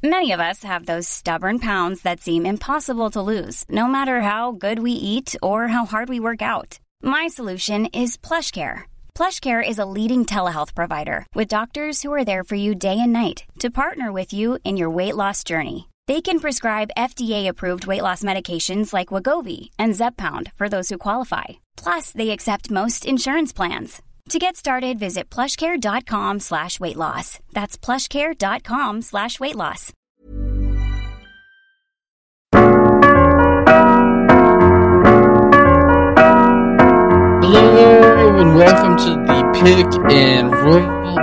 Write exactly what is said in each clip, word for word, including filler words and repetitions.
Many of us have those stubborn pounds that seem impossible to lose, no matter how good we eat or how hard we work out. My solution is PlushCare. PlushCare is a leading telehealth provider with doctors who are there for you day and night to partner with you in your weight loss journey. They can prescribe F D A-approved weight loss medications like Wegovy and Zepbound for those who qualify. Plus, they accept most insurance plans. To get started, visit plushcare.com slash weight loss. That's plushcare.com slash weight loss. Hello, and welcome to the Pick and Roll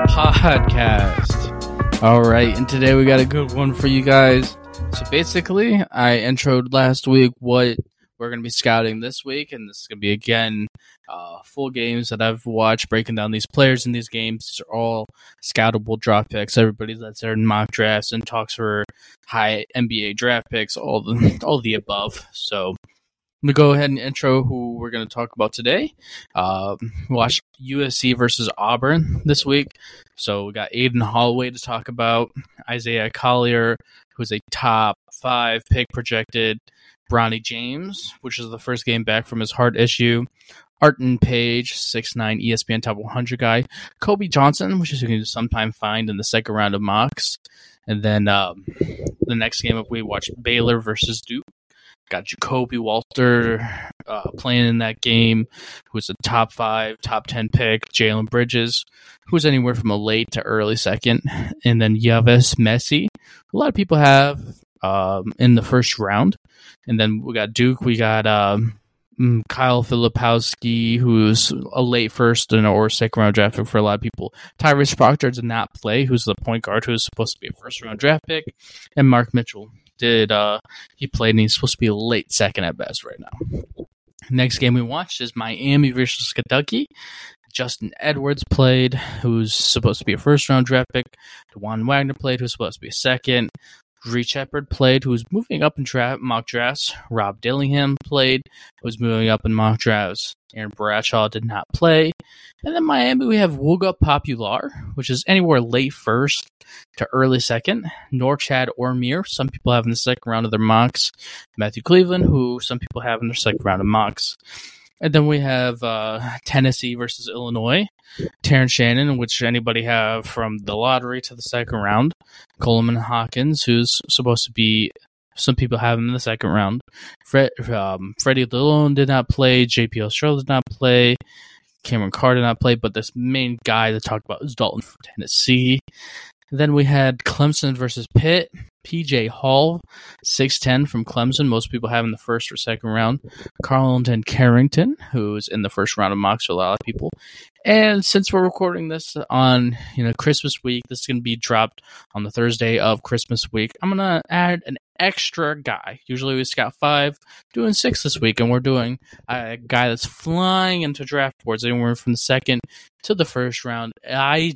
Podcast. All right, and today we got a good one for you guys. So basically, I introed last week what we're going to be scouting this week, and this is going to be, again, uh, full games that I've watched, breaking down these players in these games. These are all scoutable draft picks. Everybody that's there in mock drafts and talks for high N B A draft picks, all the all the above. So I'm going to go ahead and intro who we're going to talk about today. Uh, watch U S C versus Auburn this week. So we got Aiden Holloway to talk about, Isaiah Collier, who's a top five pick projected, Bronny James, which is the first game back from his heart issue, Arton Page, six nine E S P N top one hundred guy, Kobe Johnson, which is going to sometime find in the second round of mocks, and then um, the next game we watched Baylor versus Duke. Got Jacoby Walter uh, playing in that game, who's a top five, top ten pick. Jalen Bridges, who's anywhere from a late to early second. And then Yavis Messi, a lot of people have um, in the first round. And then we got Duke. We got um, Kyle Filipowski, who's a late first and or second round draft pick for a lot of people. Tyrese Proctor did not play, who's the point guard who's supposed to be a first round draft pick. And Mark Mitchell did uh he played, and he's supposed to be a late second at best right now. Next game we watched is Miami versus Kentucky. Justin Edwards played, who's supposed to be a first round draft pick. DeJuan Wagner played, who's supposed to be a second. Reed Shepard played, who's moving up in draft, mock drafts. Rob Dillingham played, who's moving up in mock drafts. Aaron Bradshaw did not play. And then Miami, we have Wooga Popular, which is anywhere late first to early second. Norchad Ormir, some people have in the second round of their mocks. Matthew Cleveland, who some people have in their second round of mocks. And then we have uh, Tennessee versus Illinois. Terrence Shannon, which anybody have from the lottery to the second round. Coleman Hawkins, who's supposed to be, some people have him in the second round. Fred, um, Freddie Dillon did not play. J P L Stroh did not play. Cameron Carr did not play. But this main guy to talk about is Dalton from Tennessee. Then we had Clemson versus Pitt. P J Hall, six ten from Clemson. Most people have in the first or second round. Carlton Carrington, who's in the first round of mocks for a lot of people. And since we're recording this on you know Christmas week, this is going to be dropped on the Thursday of Christmas week. I'm going to add an extra guy. Usually we scout five, doing six this week, and we're doing a guy that's flying into draft boards anywhere from the second to the first round. A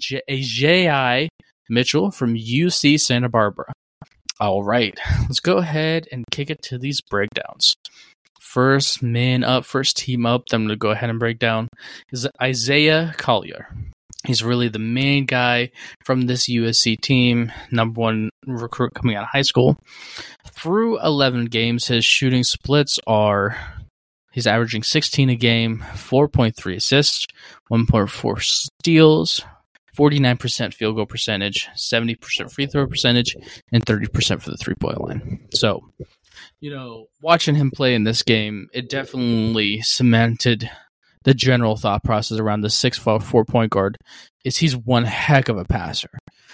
J I Mitchell from U C Santa Barbara. All right, let's go ahead and kick it to these breakdowns. First man up, first team up that I'm going to go ahead and break down is Isaiah Collier. He's really the main guy from this U S C team, number one recruit coming out of high school. Through eleven games, his shooting splits are, he's averaging sixteen a game, four point three assists, one point four steals, forty-nine percent field goal percentage, seventy percent free throw percentage, and thirty percent for the three-point line. So, you know, watching him play in this game, it definitely cemented the general thought process around the six foot four point guard is he's one heck of a passer.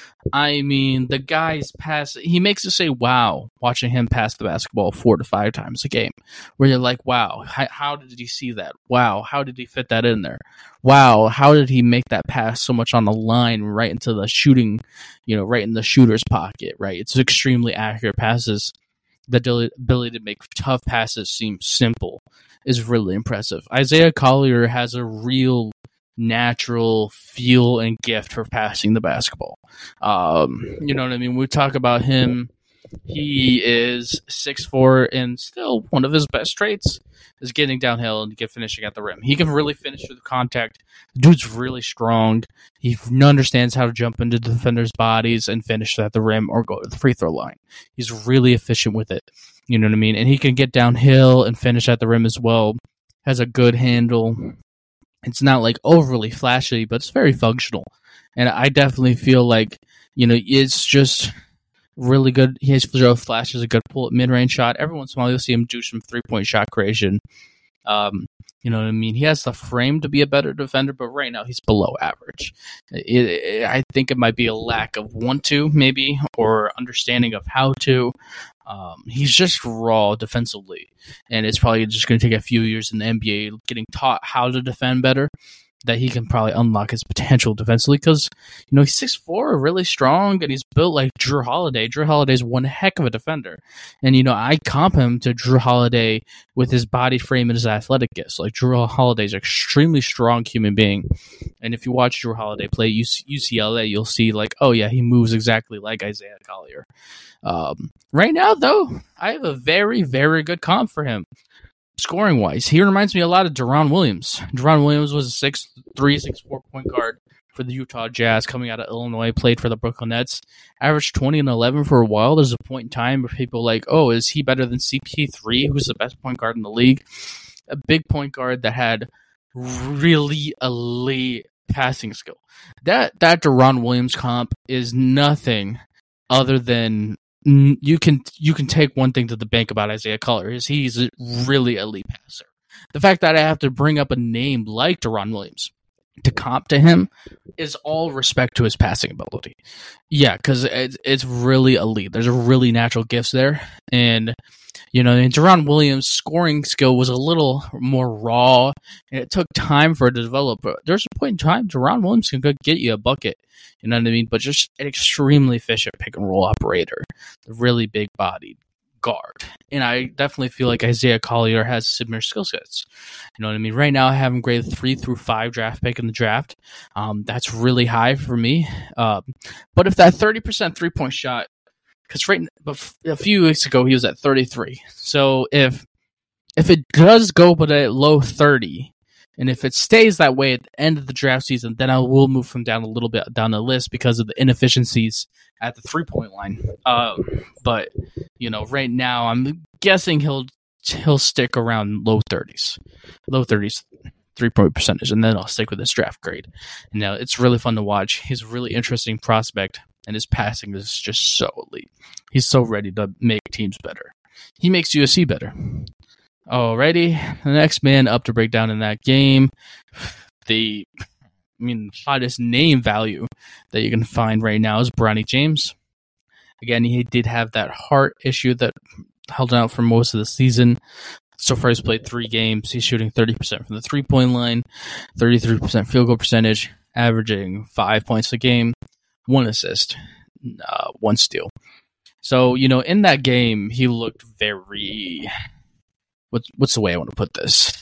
I mean, the guy's pass, he makes you say, wow, watching him pass the basketball four to five times a game, where you're like, wow, how, how did he see that? Wow, how did he fit that in there? Wow, how did he make that pass so much on the line right into the shooting, you know, right in the shooter's pocket, right? It's extremely accurate passes. The ability to make tough passes seem simple is really impressive. Isaiah Collier has a real natural feel and gift for passing the basketball. Um, you know what I mean? We talk about him He is six foot four, and still one of his best traits is getting downhill and get finishing at the rim. He can really finish through the contact. The dude's really strong. He understands how to jump into the defenders' bodies and finish at the rim or go to the free throw line. He's really efficient with it. You know what I mean? And he can get downhill and finish at the rim as well. Has a good handle. It's not like overly flashy, but it's very functional. And I definitely feel like, you know, it's just really good. He has flashes a good pull at mid-range shot. Every once in a while, you'll see him do some three-point shot creation. Um, you know what I mean? He has the frame to be a better defender, but right now he's below average. It, it, I think it might be a lack of want to, maybe, or understanding of how to. Um, he's just raw defensively, and it's probably just going to take a few years in the N B A getting taught how to defend better that he can probably unlock his potential defensively because, you know, he's six foot four, really strong, and he's built like Drew Holiday. Drew Holiday's one heck of a defender. And, you know, I comp him to Drew Holiday with his body frame and his athletic gifts. Like, Drew Holiday's an extremely strong human being. And if you watch Drew Holiday play U C L A, you'll see, like, oh, yeah, he moves exactly like Isaiah Collier. Um, right now, though, I have a very, very good comp for him. Scoring wise, he reminds me a lot of Deron Williams. Deron Williams was a six three, six four point guard for the Utah Jazz coming out of Illinois, played for the Brooklyn Nets, averaged twenty and eleven for a while. There's a point in time where people are like, oh, is he better than C P three, who's the best point guard in the league? A big point guard that had really elite passing skill. That, that Deron Williams comp is nothing other than You can you can take one thing to the bank about Isaiah Collier is he's a really elite passer. The fact that I have to bring up a name like Deron Williams to comp to him is all respect to his passing ability. Yeah, because it's, it's really elite. There's a really natural gifts there. And, you know, and Deron Williams' scoring skill was a little more raw, and it took time for it to develop. But there's a point in time Deron Williams can go get you a bucket. You know what I mean? But just an extremely efficient pick and roll operator, a really big bodied guard. And I definitely feel like Isaiah Collier has similar skill sets. You know what I mean? Right now, I have him graded three through five draft pick in the draft. Um, that's really high for me. Um, but if that thirty percent three point shot, because right a few weeks ago he was at thirty-three. So if if it does go but at low thirty. And if it stays that way at the end of the draft season, then I will move him down a little bit down the list because of the inefficiencies at the three-point line. Um, but, you know, right now I'm guessing he'll he'll stick around low thirties. Low thirties three-point percentage, and then I'll stick with his draft grade. And now it's really fun to watch. He's a really interesting prospect, and his passing is just so elite. He's so ready to make teams better. He makes U S C better. Alrighty, the next man up to break down in that game, the I mean hottest name value that you can find right now is Bronny James. Again, he did have that heart issue that held out for most of the season. So far, he's played three games. He's shooting thirty percent from the three-point line, thirty-three percent field goal percentage, averaging five points a game, one assist, uh, one steal. So, you know, in that game, he looked very... What's what's the way I want to put this?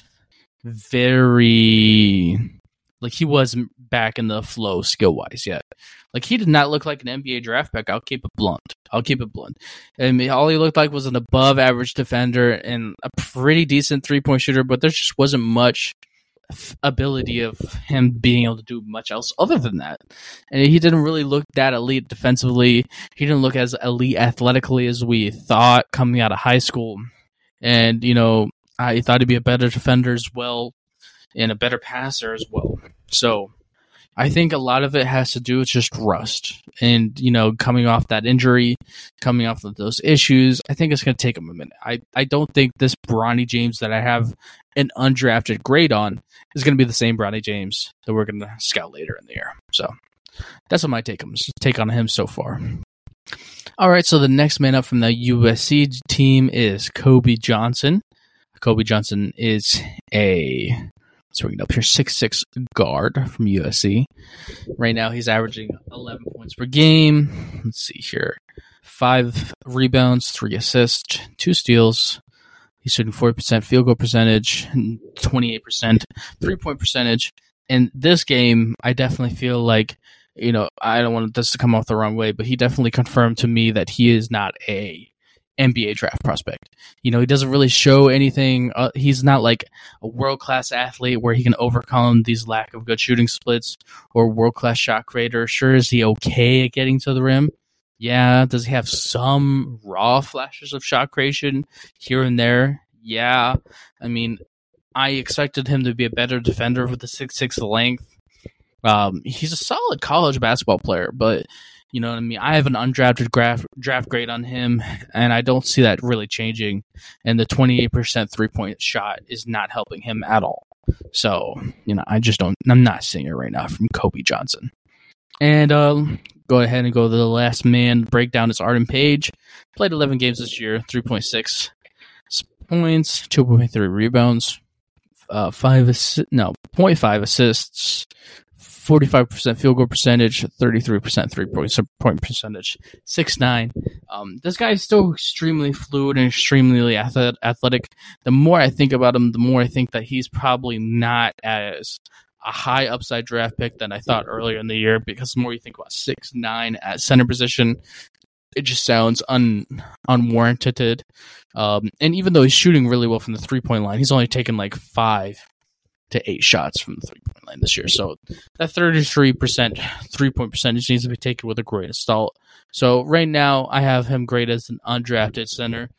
Very, like he wasn't back in the flow skill wise yet. Like he did not look like an N B A draft pick. I'll keep it blunt. I'll keep it blunt. I mean, all he looked like was an above average defender and a pretty decent three point shooter, but there just wasn't much ability of him being able to do much else other than that. And he didn't really look that elite defensively. He didn't look as elite athletically as we thought coming out of high school. And, you know, I thought he'd be a better defender as well and a better passer as well. So I think a lot of it has to do with just rust. And, you know, coming off that injury, coming off of those issues, I think it's going to take him a minute. I, I don't think this Bronny James that I have an undrafted grade on is going to be the same Bronny James that we're going to scout later in the year. So that's what my take, take on him so far. All right, so the next man up from the U S C team is Kobe Johnson. Kobe Johnson is a, let's bring it up here, six six guard from U S C. Right now he's averaging eleven points per game. Let's see here. Five rebounds, three assists, two steals. He's shooting forty percent field goal percentage, twenty-eight percent three-point percentage. In this game, I definitely feel like you know, I don't want this to come off the wrong way, but he definitely confirmed to me that he is not a N B A draft prospect. You know, he doesn't really show anything. Uh, he's not like a world-class athlete where he can overcome these lack of good shooting splits or world-class shot creator. Sure, is he okay at getting to the rim? Yeah. Does he have some raw flashes of shot creation here and there? Yeah. I mean, I expected him to be a better defender with the six six length. Um, he's a solid college basketball player, but you know what I mean? I have an undrafted draft, draft grade on him, and I don't see that really changing. And the twenty-eight percent three-point shot is not helping him at all. So, you know, I just don't, I'm not seeing it right now from Kobe Johnson. And um, go ahead and go to the last man. Breakdown is Arden Page. Played eleven games this year, three point six points, two point three rebounds, uh, five assi- no, zero point five assists, forty-five percent field goal percentage, thirty-three percent three-point point percentage, six nine. Um, this guy is still extremely fluid and extremely athletic. The more I think about him, the more I think that he's probably not as a high upside draft pick than I thought earlier in the year, because the more you think about six nine at center position, it just sounds un, unwarranted. Um, and even though he's shooting really well from the three-point line, he's only taken like five to eight shots from the three-point line this year. So that thirty-three percent three-point percentage needs to be taken with a grain of salt. So right now I have him graded as an undrafted center.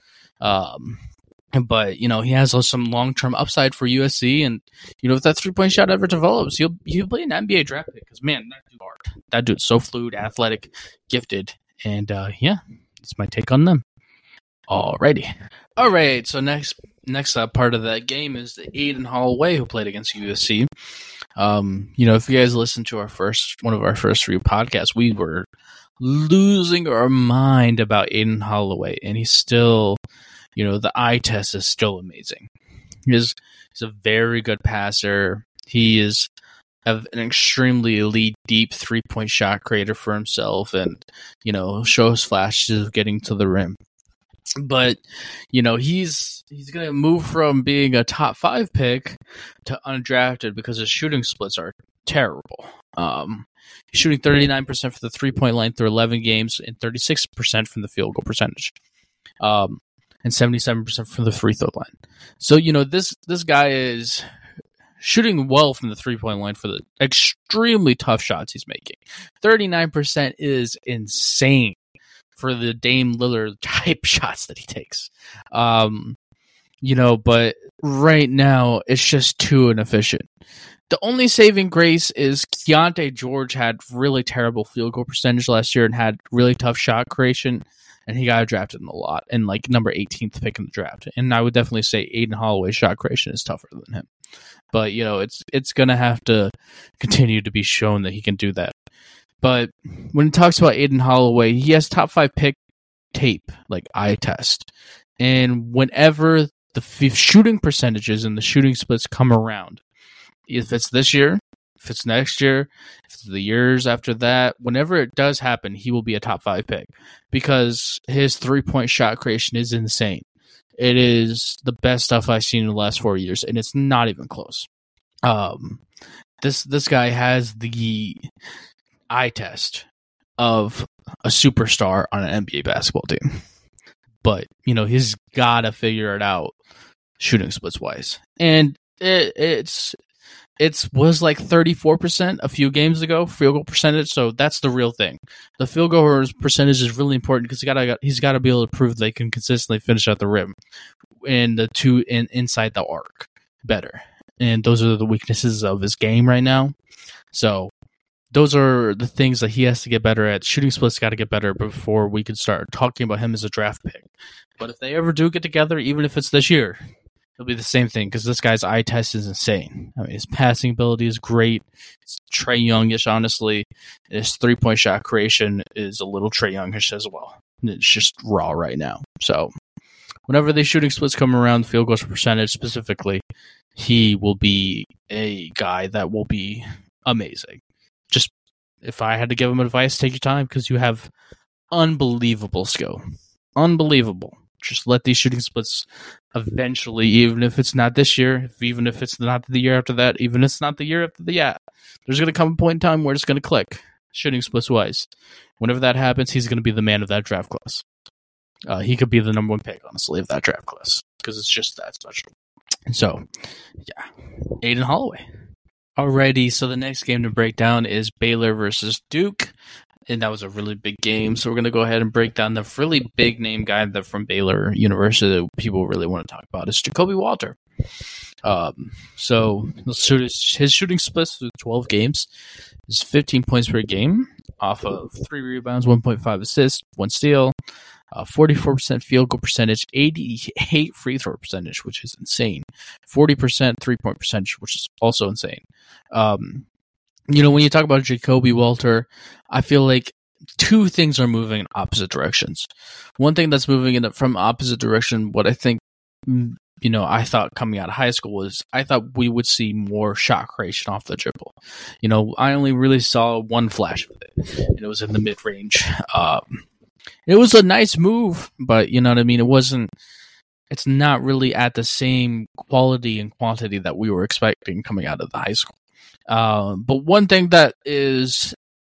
Um, but, you know, he has some long-term upside for U S C. And, you know, if that three-point shot ever develops, he'll, he'll be an N B A draft pick. Because, man, that dude's hard. That dude's so fluid, athletic, gifted. And, uh, yeah, that's my take on them. Alrighty. All right, so next next uh, part of that game is the Aden Holloway, who played against U S C. Um, you know, if you guys listened to our first one of our first three podcasts, we were losing our mind about Aden Holloway, and he's still, you know, the eye test is still amazing. He's he's a very good passer. He is have an extremely elite, deep three-point shot creator for himself, and you know, shows flashes of getting to the rim. But, you know, he's he's going to move from being a top five pick to undrafted because his shooting splits are terrible. Um, he's shooting thirty-nine percent for the three-point line through eleven games and thirty-six percent from the field goal percentage, um, and seventy-seven percent from the free throw line. So, you know, this, this guy is shooting well from the three-point line for the extremely tough shots he's making. thirty-nine percent is insane for the Dame Lillard type shots that he takes. Um, you know, but right now it's just too inefficient. The only saving grace is Keontae George had really terrible field goal percentage last year and had really tough shot creation, and he got drafted in a lot and like number eighteenth pick in the draft. And I would definitely say Aden Holloway's shot creation is tougher than him. But, you know, it's it's going to have to continue to be shown that he can do that. But when it talks about Aden Holloway, he has top five pick tape, like eye test. And whenever the f- shooting percentages and the shooting splits come around, if it's this year, if it's next year, if it's the years after that, whenever it does happen, he will be a top five pick because his three-point shot creation is insane. It is the best stuff I've seen in the last four years, and it's not even close. Um, this this guy has the eye test of a superstar on an N B A basketball team. But, you know, he's got to figure it out shooting splits wise. And it, it's it's was like thirty-four percent a few games ago, field goal percentage, so that's the real thing. The field goal percentage is really important because he gotta, he's got to be able to prove they can consistently finish at the rim and the two in, inside the arc better. And those are the weaknesses of his game right now. So those are the things that he has to get better at. Shooting splits got to get better before we can start talking about him as a draft pick. But if they ever do get together, even if it's this year, it'll be the same thing because this guy's eye test is insane. I mean, his passing ability is great. It's Trae Youngish, honestly. His three-point shot creation is a little Trae Youngish as well. It's just raw right now. So whenever the shooting splits come around, field goals percentage specifically, he will be a guy that will be amazing. Just if I had to give him advice, take your time because you have unbelievable skill. Unbelievable. Just let these shooting splits eventually, even if it's not this year, if, even if it's not the year after that, even if it's not the year after the yeah, there's going to come a point in time where it's going to click. shooting splits wise. Whenever that happens, he's going to be the man of that draft class. Uh, he could be the number one pick, honestly, of that draft class because it's just that special. So, yeah, Aiden Holloway. Alrighty, so the next game to break down is Baylor versus Duke, and that was a really big game. So we're going to go ahead and break down the really big name guy that from Baylor University that people really want to talk about is Ja'Kobe Walter. Um, so his, his shooting splits through twelve games is fifteen points per game off of three rebounds, one point five assists, one steal, uh, forty-four percent field goal percentage, eighty-eight free throw percentage, which is insane, forty percent three-point percentage, which is also insane. Um, you know, when you talk about Ja'Kobe Walter, I feel like two things are moving in opposite directions. One thing that's moving in from opposite direction, what I think, you know, I thought coming out of high school was I thought we would see more shot creation off the dribble. You know, I only really saw one flash of it, and it was in the mid-range. Um, it was a nice move, but you know what I mean? It wasn't, it's not really at the same quality and quantity that we were expecting coming out of the high school. Uh, but one thing that is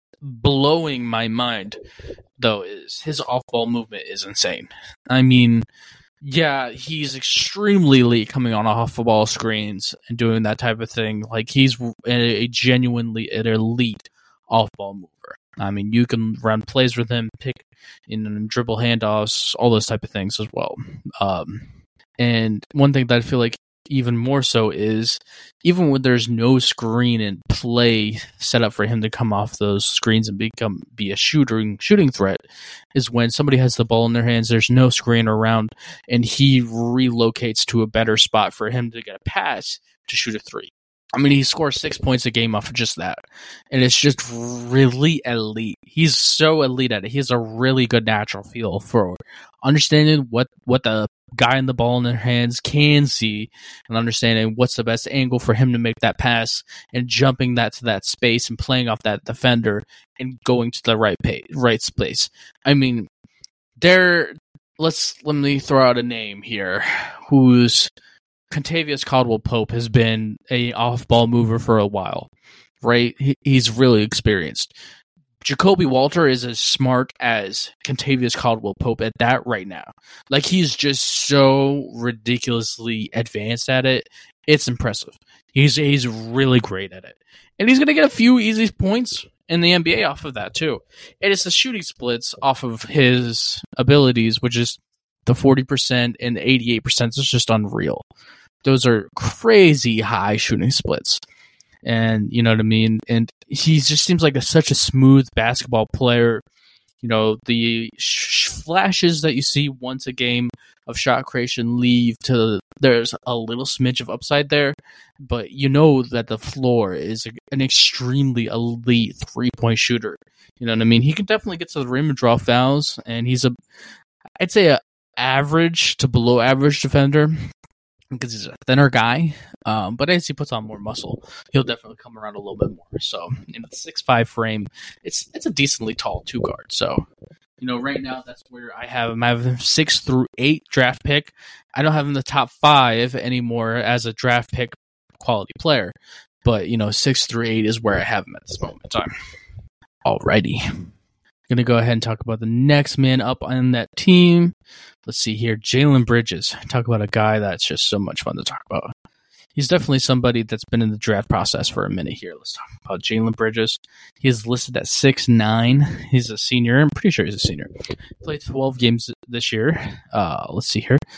blowing my mind, though, is his off-ball movement is insane. I mean, yeah, he's extremely elite coming on off-ball screens and doing that type of thing. Like, he's a genuinely an elite off-ball mover. I mean, you can run plays with him, pick in dribble handoffs, all those type of things as well. Um, and one thing that I feel like even more so is even when there's no screen and play set up for him to come off those screens and become be a shooting shooting threat is when somebody has the ball in their hands, there's no screen around, and he relocates to a better spot for him to get a pass to shoot a three. I mean, he scores six points a game off of just that. And it's just really elite. He's so elite at it. He has a really good natural feel for understanding what, what the guy in the ball in their hands can see and understanding what's the best angle for him to make that pass and jumping that to that space and playing off that defender and going to the right pay, right space. I mean, there. Let's let me throw out a name here who's Contavious Caldwell-Pope has been a off-ball mover for a while, right? He, he's really experienced. Ja'Kobe Walter is as smart as Contavious Caldwell-Pope at that right now. Like, he's just so ridiculously advanced at it. It's impressive. He's he's really great at it. And he's going to get a few easy points in the N B A off of that, too. And it's the shooting splits off of his abilities, which is the forty percent and the eighty-eight percent is just unreal. Those are crazy high shooting splits. And, you know what I mean? And he just seems like a, such a smooth basketball player. You know, the sh- flashes that you see once a game of shot creation leave to, there's a little smidge of upside there, but you know that the floor is a, an extremely elite three-point shooter. You know what I mean? He can definitely get to the rim and draw fouls, and he's a, I'd say a average to below average defender because he's a thinner guy, um, but as he puts on more muscle, he'll definitely come around a little bit more. So in the six five frame, it's it's a decently tall two guard. So, you know, right now that's where I have him. I have him six through eight draft pick. I don't have him in the top five anymore as a draft pick quality player, but you know, six through eight is where I have him at this moment in time. Alrighty. Going to go ahead and talk about the next man up on that team. Let's see here. Jalen Bridges. Talk about a guy that's just so much fun to talk about. He's definitely somebody that's been in the draft process for a minute here. Let's talk about Jalen Bridges. He is listed at six nine. He's a senior. I'm pretty sure he's a senior. Played twelve games this year. Uh, let's see here.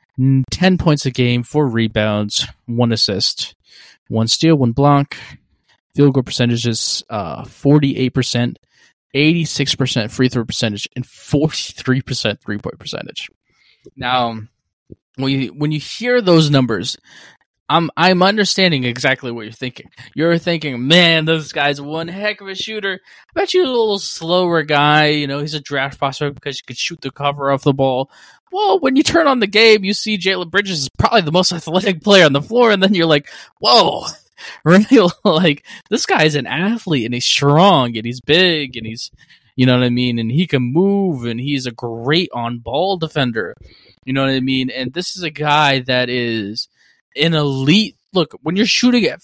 ten points a game, four rebounds, one assist, one steal, one block. Field goal percentage is uh, forty-eight percent. eighty-six percent free throw percentage and forty-three percent three-point percentage. Now, when you when you hear those numbers, I'm I'm understanding exactly what you're thinking. You're thinking, man, this guy's one heck of a shooter. I bet you he's a little slower guy. You know, he's a draft prospect because he could shoot the cover off the ball. Well, when you turn on the game, you see Jalen Bridges is probably the most athletic player on the floor, and then you're like, whoa. Really, like, this guy's an athlete, and he's strong, and he's big, and he's, you know what I mean, and he can move, and he's a great on-ball defender, you know what I mean, and this is a guy that is an elite look, when you're shooting at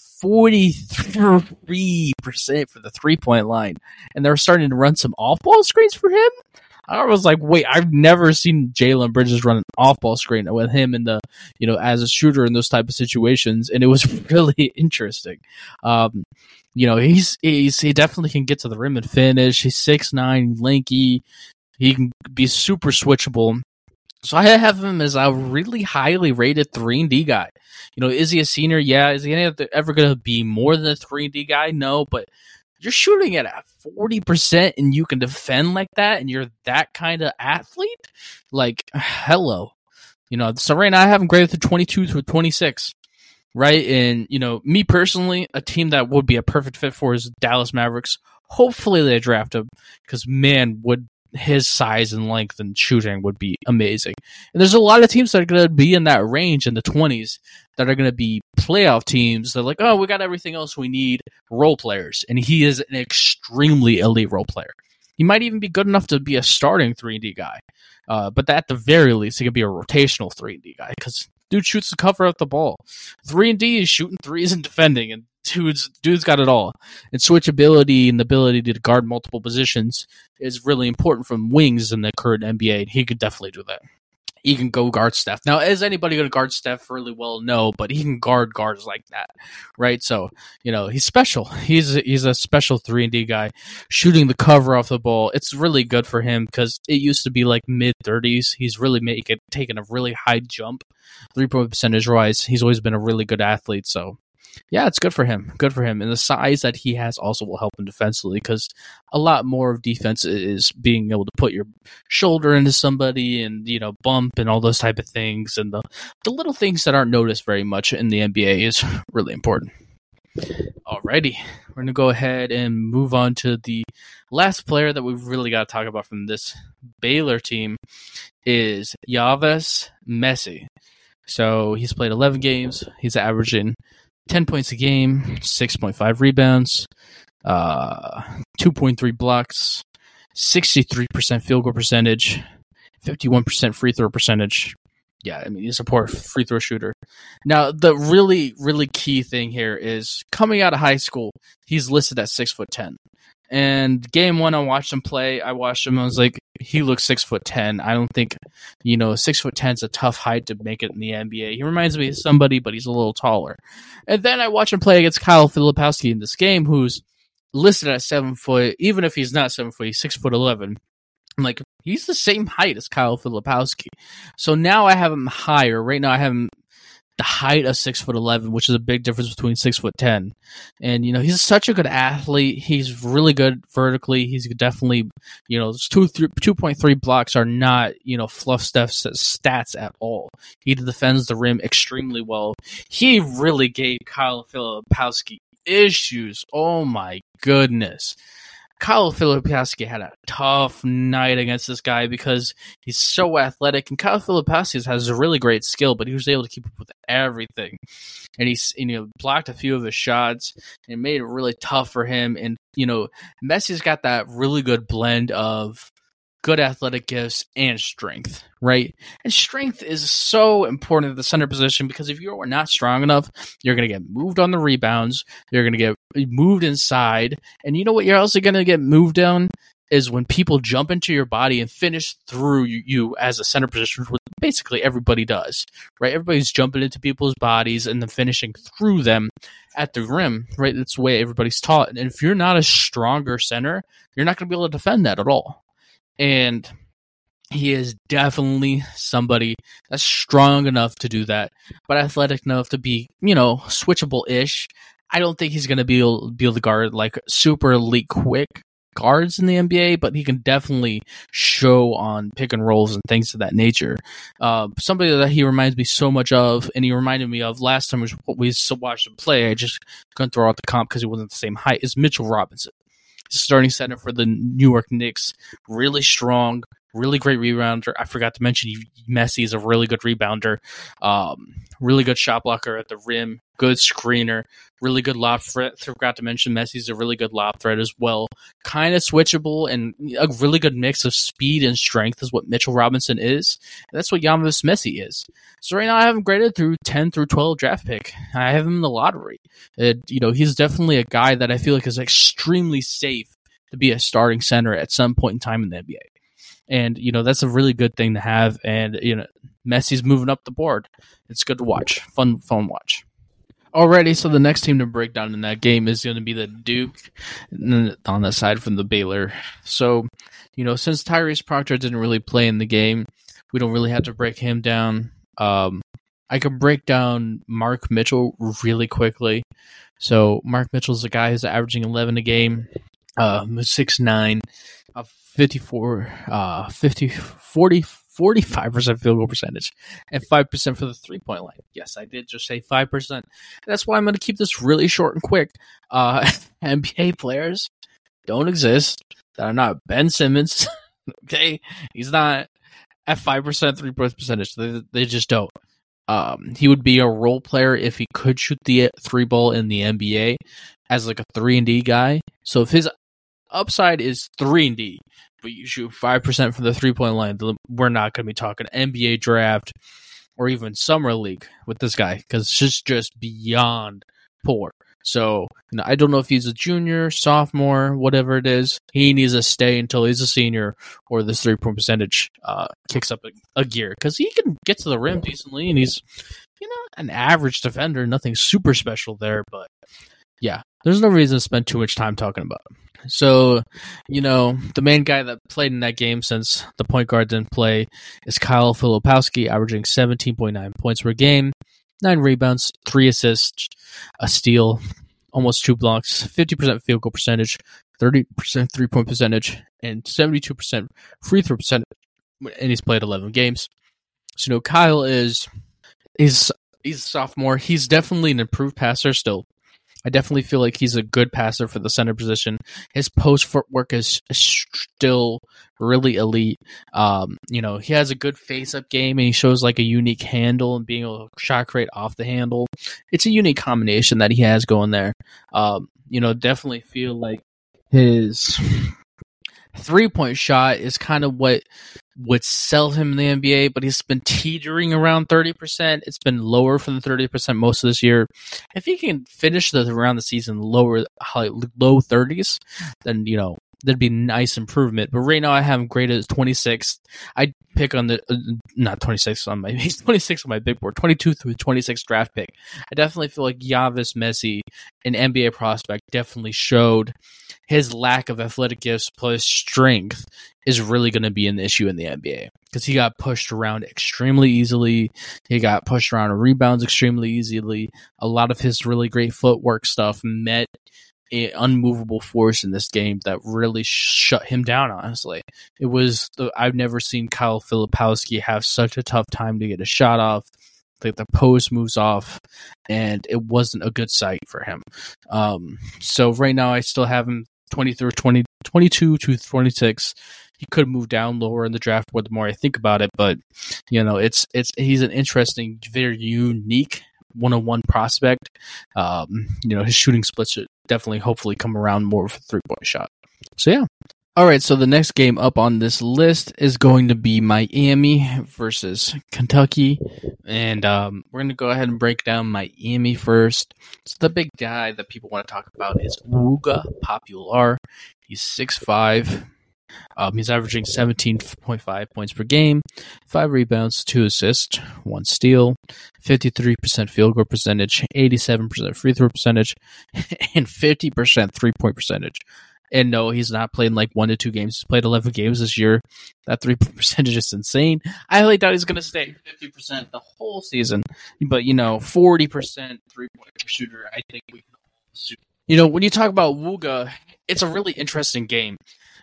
forty-three percent for the three-point line, and they're starting to run some off-ball screens for him, I was like, wait, I've never seen Jalen Bridges run an off-ball screen with him in the, you know, as a shooter in those type of situations, and it was really interesting. Um, you know, he's he's he definitely can get to the rim and finish. He's six nine, lanky. He can be super switchable. So I have him as a really highly rated three and D guy. You know, is he a senior? Yeah. Is he ever going to be more than a three and D guy? No, but you're shooting at a forty percent and you can defend like that and you're that kind of athlete? Like, hello. You know, so right now I have him graded to twenty-two to twenty-six, right? And, you know, me personally, a team that would be a perfect fit for is Dallas Mavericks. Hopefully they draft him because, man, would his size and length and shooting would be amazing. And there's a lot of teams that are going to be in that range in the twenties that are going to be playoff teams. They're like, oh, we got everything else we need, role players. And he is an extremely elite role player. He might even be good enough to be a starting three and D guy. Uh, but at the very least, he could be a rotational three and D guy because dude shoots the cover of the ball. three and D is shooting threes and defending, and dude's dude's got it all. And switchability and the ability to guard multiple positions is really important from wings in the current N B A. And he could definitely do that. He can go guard Steph. Now, is anybody going to guard Steph really well? No, but he can guard guards like that, right? So, you know, he's special. He's he's a special three and D guy, shooting the cover off the ball. It's really good for him because it used to be like mid thirties. He's really make it, taken a really high jump, three-point percentage rise. He's always been a really good athlete, so yeah, it's good for him. Good for him. And the size that he has also will help him defensively because a lot more of defense is being able to put your shoulder into somebody and, you know, bump and all those type of things. And the, the little things that aren't noticed very much in the N B A is really important. Alrighty, we're going to go ahead and move on to the last player that we've really got to talk about from this Baylor team is Yves Messi. So he's played eleven games. He's averaging ten points a game, six point five rebounds, uh, two point three blocks, sixty-three percent field goal percentage, fifty-one percent free throw percentage. Yeah, I mean, he's a poor free throw shooter. Now, the really, really key thing here is coming out of high school, he's listed at six foot ten. And game one, I watched him play. I watched him. I was like, he looks six foot ten. I don't think, you know, six foot ten is a tough height to make it in the N B A. He reminds me of somebody, but he's a little taller. And then I watch him play against Kyle Filipowski in this game, who's listed at seven foot. Even if he's not seven foot, he's six foot eleven. I'm like, he's the same height as Kyle Filipowski. So now I have him higher. Right now I have him the height of six foot eleven, which is a big difference between six foot ten. And, you know, he's such a good athlete. He's really good vertically. He's definitely, you know, those two, three, two point three blocks are not, you know, fluff stuff stats at all. He defends the rim extremely well. He really gave Kyle Filipowski issues. Oh my goodness. Kyle Filipowski had a tough night against this guy because he's so athletic, and Kyle Filipowski has a really great skill, but he was able to keep up with everything. And he's, you know, blocked a few of his shots and made it really tough for him. And, you know, Messi's got that really good blend of good athletic gifts and strength, right? And strength is so important at the center position because if you are not strong enough, you're going to get moved on the rebounds, you're going to get moved inside, and you know what you're also going to get moved on is when people jump into your body and finish through you, you as a center position, which basically everybody does, right? Everybody's jumping into people's bodies and then finishing through them at the rim, right? That's the way everybody's taught. And if you're not a stronger center, you're not going to be able to defend that at all. And he is definitely somebody that's strong enough to do that, but athletic enough to be, you know, switchable-ish. I don't think he's going to be able, be able to guard like super elite quick guards in the N B A, but he can definitely show on pick and rolls and things of that nature. Uh, somebody that he reminds me so much of, and he reminded me of last time we watched him play, I just couldn't throw out the comp because he wasn't the same height, is Mitchell Robinson. Starting center for the New York Knicks, really strong, really great rebounder. I forgot to mention Messi is a really good rebounder, um, really good shot blocker at the rim, good screener, really good lob threat. Forgot to mention Messi's a really good lob threat as well. Kind of switchable and a really good mix of speed and strength is what Mitchell Robinson is. And that's what Yves Messi is. So right now I have him graded through ten through twelve draft pick. I have him in the lottery. It, you know, he's definitely a guy that I feel like is extremely safe to be a starting center at some point in time in the N B A. And, you know, that's a really good thing to have. And, you know, Messi's moving up the board. It's good to watch. Fun, fun watch. Alrighty, so the next team to break down in that game is going to be the Duke on the side from the Baylor. So, you know, since Tyrese Proctor didn't really play in the game, we don't really have to break him down. Um, I could break down Mark Mitchell really quickly. So, Mark Mitchell's a guy who's averaging eleven a game, uh, six nine, uh, fifty-four, uh, fifty, forty, forty-five percent field goal percentage, and five percent for the three-point line. Yes, I did just say five percent. That's why I'm going to keep this really short and quick. Uh, N B A players don't exist that are not Ben Simmons. Okay? He's not at five percent three-point percentage. They, they just don't. Um, he would be a role player if he could shoot the three ball in the N B A as like a three and D guy. So if his upside is three and D, but you shoot five percent from the three-point line, we're not going to be talking N B A draft or even summer league with this guy because it's just, just beyond poor. So you know, I don't know if he's a junior, sophomore, whatever it is. He needs to stay until he's a senior or this three-point percentage uh, kicks up a, a gear because he can get to the rim decently and he's, you know, an average defender. Nothing super special there, but yeah, there's no reason to spend too much time talking about him. So, you know, the main guy that played in that game since the point guard didn't play is Kyle Filipowski, averaging seventeen point nine points per game, nine rebounds, three assists, a steal, almost two blocks, fifty percent field goal percentage, thirty percent three-point percentage, and seventy-two percent free throw percentage, and he's played eleven games. So, you know, Kyle is, he's, he's a sophomore. He's definitely an improved passer still. I definitely feel like he's a good passer for the center position. His post footwork is still really elite. Um, you know, he has a good face-up game, and he shows like a unique handle and being able to shot create off the handle. It's a unique combination that he has going there. Um, you know, definitely feel like his three-point shot is kind of what would sell him in the N B A, but he's been teetering around thirty percent. It's been lower from the thirty percent most of this year. If he can finish the around the season lower, low thirties, then, you know, that'd be a nice improvement. But right now I have him graded as twenty-sixth. I pick on the, uh, not twenty-six on my, he's twenty-six on my big board, twenty-two through twenty-six draft pick. I definitely feel like Yves Messi, an N B A prospect, definitely showed his lack of athletic gifts plus strength is really going to be an issue in the N B A because he got pushed around extremely easily. He got pushed around and rebounds extremely easily. A lot of his really great footwork stuff met an unmovable force in this game that really shut him down, honestly. It was, the, I've never seen Kyle Filipowski have such a tough time to get a shot off. Like the post moves off, and it wasn't a good sight for him. Um, so right now I still have him twenty through twenty, twenty-two to twenty-six. He could move down lower in the draft board the more I think about it, but you know, it's it's he's an interesting, very unique one-on-one prospect. Um, you know, his shooting splits should definitely, hopefully, come around more with a three-point shot. So yeah. All right, so the next game up on this list is going to be Miami versus Kentucky, and um, we're going to go ahead and break down Miami first. So the big guy that people want to talk about is Wooga Popular. He's six five. Um, he's averaging seventeen point five points per game, five rebounds, two assists, one steal, fifty-three percent field goal percentage, eighty-seven percent free throw percentage, and fifty percent three-point percentage. And no, he's not playing like one to two games. He's played eleven games this year. That three-point percentage is insane. I really thought he was going to stay fifty percent the whole season. But, you know, forty percent three-point shooter, I think we can all shoot. You know, when you talk about Wooga, it's a really interesting game.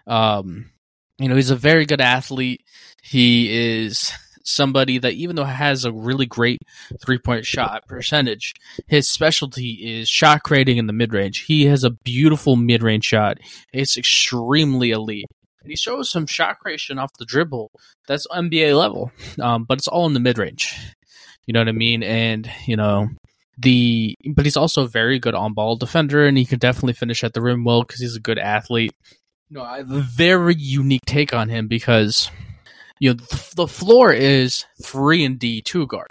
Um, you know, he's a very good athlete. He is somebody that, even though has a really great three-point shot percentage, his specialty is shot creating in the mid-range. He has a beautiful mid-range shot. It's extremely elite. and he shows some shot creation off the dribble that's N B A level, um, but it's all in the mid range. You know what I mean? And you know the, but he's also a very good on ball defender, and he can definitely finish at the rim well because he's a good athlete. You know, I have a very unique take on him because you know the, the floor is three and D two guard,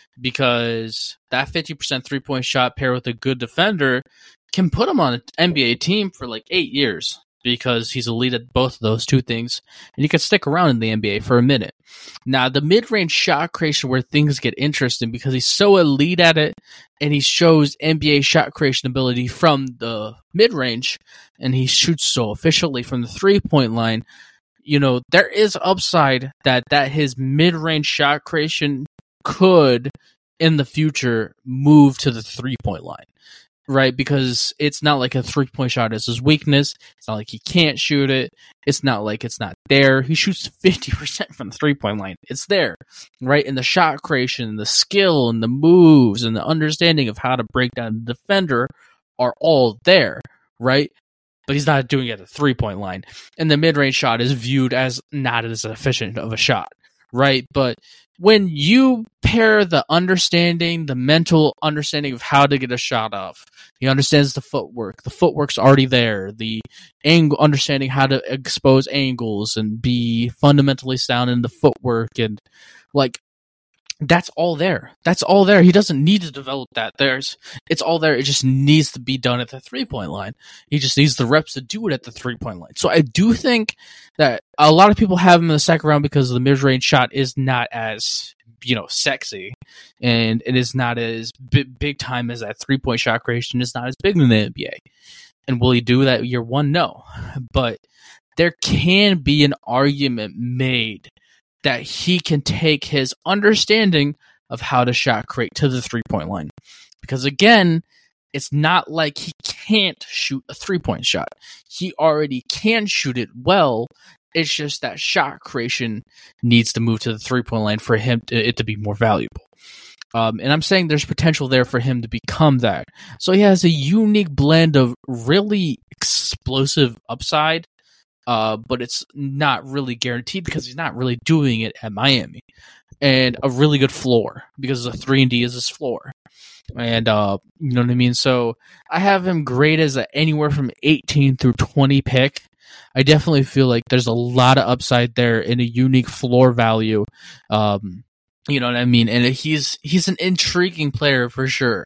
because that fifty percent three point shot paired with a good defender can put him on an N B A team for like eight years because he's elite at both of those two things, and he can stick around in the N B A for a minute. Now, the mid-range shot creation where things get interesting because he's so elite at it, and he shows N B A shot creation ability from the mid-range, and he shoots so efficiently from the three-point line. You know, there is upside that, that his mid-range shot creation could, in the future, move to the three-point line. Right, because it's not like a three-point shot is his weakness. It's not like he can't shoot it. It's not like it's not there. He shoots fifty percent from the three-point line. It's there, right? And the shot creation, the skill, and the moves, and the understanding of how to break down the defender are all there, right? But he's not doing it at the three-point line. And the mid-range shot is viewed as not as efficient of a shot, right? But when you pair the understanding, the mental understanding of how to get a shot off, he understands the footwork. The footwork's already there. The angle, understanding how to expose angles and be fundamentally sound in the footwork, and like that's all there. That's all there. He doesn't need to develop that. There's, it's all there. It just needs to be done at the three-point line. He just needs the reps to do it at the three-point line. So I do think that a lot of people have him in the second round because the mid-range shot is not as, you know, sexy, and it is not as big, big time as that three-point shot creation. It's not as big in the N B A. And will he do that year one? No. But there can be an argument made that he can take his understanding of how to shot create to the three-point line. Because again, it's not like he can't shoot a three-point shot. He already can shoot it well. It's just that shot creation needs to move to the three-point line for him to, it to be more valuable. Um, and I'm saying there's potential there for him to become that. So he has a unique blend of really explosive upside, Uh, but it's not really guaranteed because he's not really doing it at Miami. And a really good floor because the three and D is his floor. And, uh, you know what I mean? So I have him graded as a anywhere from eighteen through twenty pick. I definitely feel like there's a lot of upside there in a unique floor value. Um, you know what I mean? And he's he's an intriguing player for sure.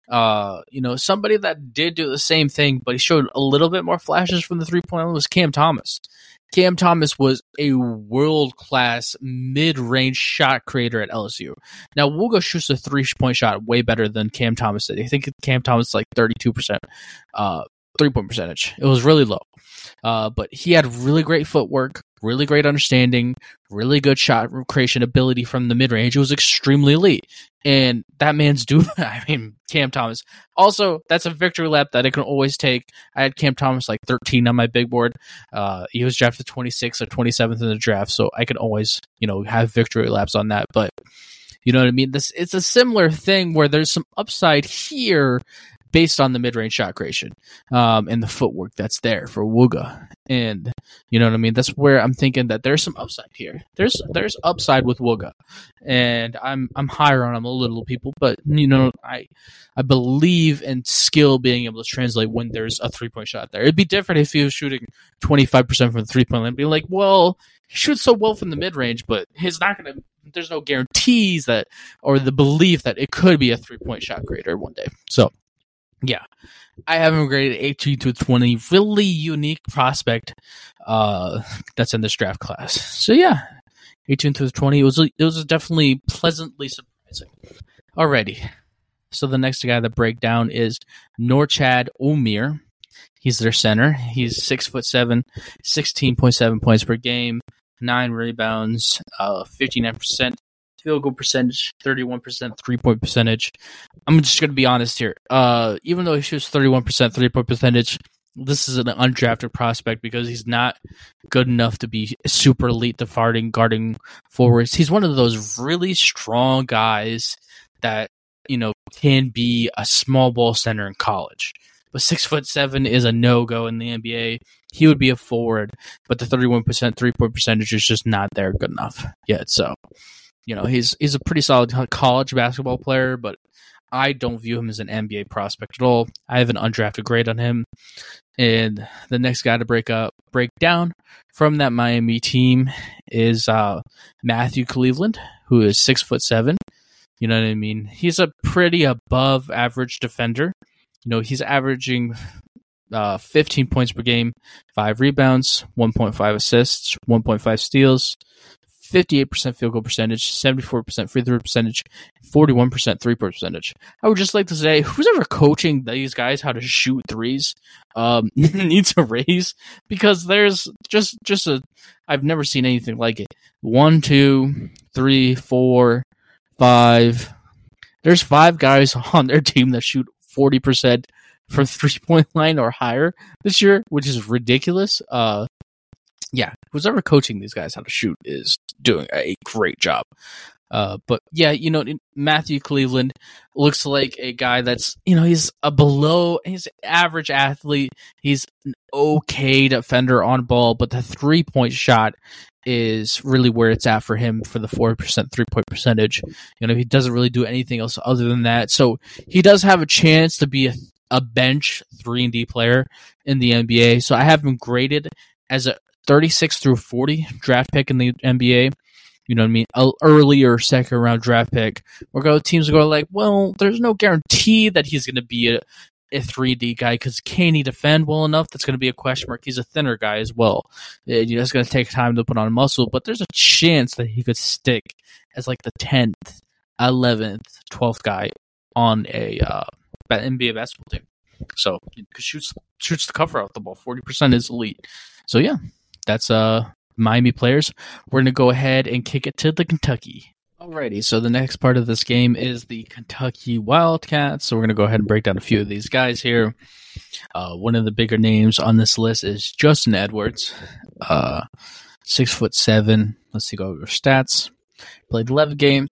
Uh, you know, somebody that did do the same thing, but he showed a little bit more flashes from the three-point line was Cam Thomas. Cam Thomas was a world-class mid-range shot creator at L S U. Now, Wooga shoots a three-point shot way better than Cam Thomas did. I think Cam Thomas is like thirty-two percent uh, three-point percentage. It was really low. Uh, but he had really great footwork, really great understanding, really good shot creation ability from the mid-range. It was extremely elite. And that man's doing, I mean, Cam Thomas. Also, that's a victory lap that I can always take. I had Cam Thomas like thirteen on my big board. Uh, he was drafted twenty-sixth or twenty-seventh in the draft, so I can always, you know, have victory laps on that. But you know what I mean? This it's a similar thing where there's some upside here based on the mid-range shot creation um, and the footwork that's there for Wooga. And you know what I mean? That's where I'm thinking that there's some upside here. There's there's upside with Wooga. And I'm I'm higher on him a little, people, but you know, I I believe in skill being able to translate when there's a three-point shot there. It'd be different if he was shooting twenty-five percent from the three-point line. Be like, well, he shoots so well from the mid-range, but he's not gonna there's no guarantees that or the belief that it could be a three-point shot creator one day. So yeah, I have him graded eighteen to twenty. Really unique prospect uh, that's in this draft class. So yeah, eighteen to twenty. It was it was definitely pleasantly surprising. Alrighty, so the next guy to break down is Norchad Omier. He's their center. He's six foot seven, sixteen point seven points per game, nine rebounds, uh, fifty nine percent. Field goal percentage, thirty-one percent three-point percentage. I'm just going to be honest here. Uh, even though he shoots thirty-one percent three-point percentage, this is an undrafted prospect because he's not good enough to be super elite departing guarding forwards. He's one of those really strong guys that, you know, can be a small ball center in college. But six foot seven is a no-go in the N B A. he would be a forward, but the thirty-one percent three-point percentage is just not there good enough yet. So, you know, he's he's a pretty solid college basketball player, but I don't view him as an N B A prospect at all. I have an undrafted grade on him. And the next guy to break up, break down from that Miami team is uh, Matthew Cleveland, who is six foot seven. You know what I mean? He's a pretty above average defender. You know, he's averaging uh, fifteen points per game, five rebounds, one point five assists, one point five steals, fifty-eight percent field goal percentage, seventy-four percent free throw percentage, forty-one percent three-point percentage. I would just like to say, who's ever coaching these guys how to shoot threes um, needs a raise, because there's just just a I've never seen anything like it. One, two, three, four, five. There's five guys on their team that shoot forty percent from three-point line or higher this year, which is ridiculous. Uh, yeah, who's ever coaching these guys how to shoot is doing a great job. Uh, but yeah, you know, Matthew Cleveland looks like a guy that's, you know, he's a below, he's an average athlete. He's an okay defender on ball, but the three point shot is really where it's at for him for the four percent three point percentage. You know, he doesn't really do anything else other than that. So he does have a chance to be a, a bench three and D player in the N B A. So I have him graded as a thirty-six through forty draft pick in the N B A. You know what I mean? A earlier second round draft pick. Where go teams go like, well, there's no guarantee that he's going to be a, a three D guy, because can he defend well enough? That's going to be a question mark. He's a thinner guy as well. It's just going to take time to put on muscle, but there's a chance that he could stick as like the tenth, eleventh, twelfth guy on a uh, N B A basketball team. So he shoots shoots the cover out the ball. forty percent is elite. So yeah, that's uh. Miami players. We're going to go ahead and kick it to the Kentucky. Alrighty, so the next part of this game is the Kentucky Wildcats. So we're going to go ahead and break down a few of these guys here. Uh, one of the bigger names on this list is Justin Edwards. Uh, six foot seven. Let's see, go over stats. Played eleven games.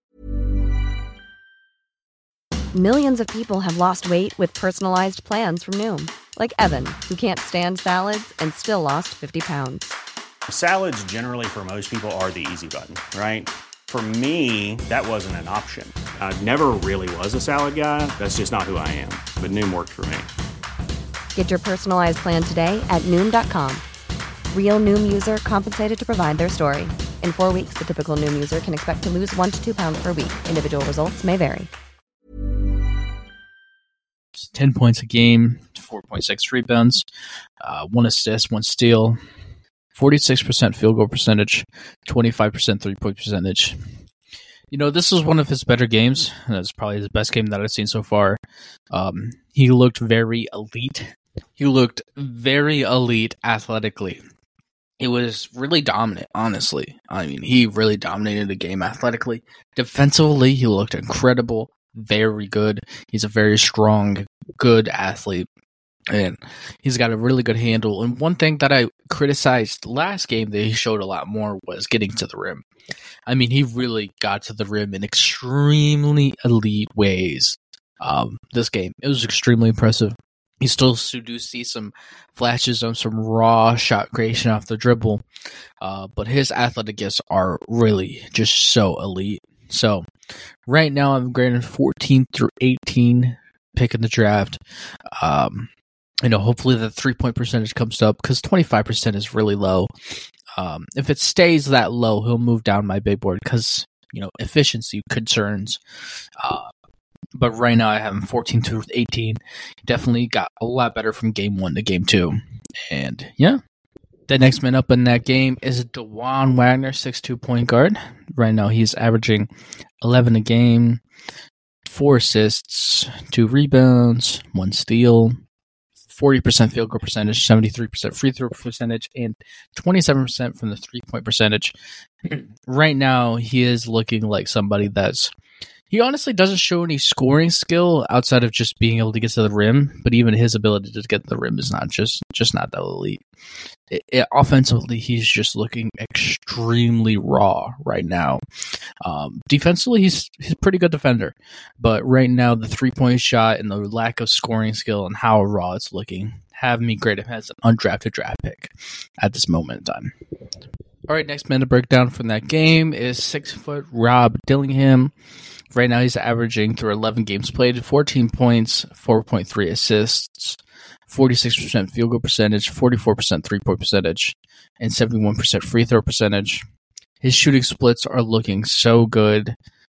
Millions of people have lost weight with personalized plans from Noom. Like Evan, who can't stand salads and still lost fifty pounds. Salads generally for most people are the easy button, right? For me, that wasn't an option. I never really was a salad guy. That's just not who I am. But Noom worked for me. Get your personalized plan today at Noom dot com. Real Noom user compensated to provide their story. In four weeks, the typical Noom user can expect to lose one to two pounds per week. Individual results may vary. ten points a game, four point six rebounds, uh, one assist, one steal. forty-six percent field goal percentage, twenty-five percent three-point percentage. You know, this was one of his better games. That's probably the best game that I've seen so far. Um, he looked very elite. He looked very elite athletically. It was really dominant, honestly. I mean, he really dominated the game athletically. Defensively, he looked incredible, very good. He's a very strong, good athlete. And he's got a really good handle. And one thing that I criticized last game that he showed a lot more was getting to the rim. I mean, he really got to the rim in extremely elite ways. Um, this game, it was extremely impressive. You still do see some flashes of some raw shot creation off the dribble. Uh, but his athletic gifts are really just so elite. So right now I'm grading fourteen through eighteen pick in the draft. Um, You know, hopefully the three-point percentage comes up, because twenty-five percent is really low. Um, if it stays that low, he'll move down my big board because, you know, efficiency concerns. Uh, but right now I have him fourteen to eighteen. Definitely got a lot better from game one to game two. And, yeah. The next man up in that game is DeJuan Wagner, six two point guard. Right now he's averaging eleven a game, four assists, two rebounds, one steal. forty percent field goal percentage, seventy-three percent free throw percentage, and twenty-seven percent from the three-point percentage. Right now, he is looking like somebody that's... He honestly doesn't show any scoring skill outside of just being able to get to the rim, but even his ability to get to the rim is not just, just not that elite. It, it, offensively, he's just looking extremely raw right now. Um, defensively, he's he's a pretty good defender, but right now the three-point shot and the lack of scoring skill and how raw it's looking have me grade him as an undrafted draft pick at this moment in time. All right, next man to break down from that game is six foot Rob Dillingham. Right now, he's averaging through eleven games played, fourteen points, four point three assists, forty-six percent field goal percentage, forty-four percent three-point percentage, and seventy-one percent free throw percentage. His shooting splits are looking so good.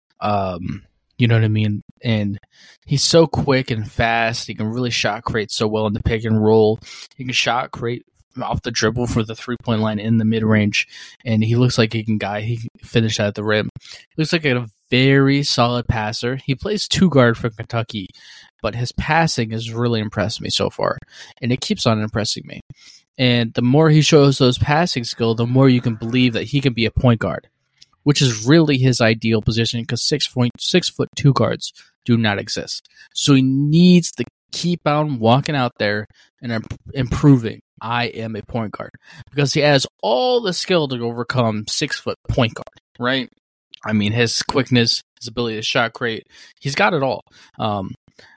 Um, you know what I mean? And he's so quick and fast. He can really shot create so well in the pick and roll. He can shot create off the dribble for the three-point line in the mid-range, and he looks like he can guy. He can finish at the rim. He looks like a very solid passer. He plays two guard for Kentucky, but his passing has really impressed me so far, and it keeps on impressing me. And the more he shows those passing skill, the more you can believe that he can be a point guard, which is really his ideal position because six point six foot two guards do not exist. So he needs to keep on walking out there and imp- improving. I am a point guard because he has all the skill to overcome six foot point guard, right? I mean, his quickness, his ability to shot create, he's got it all. Um,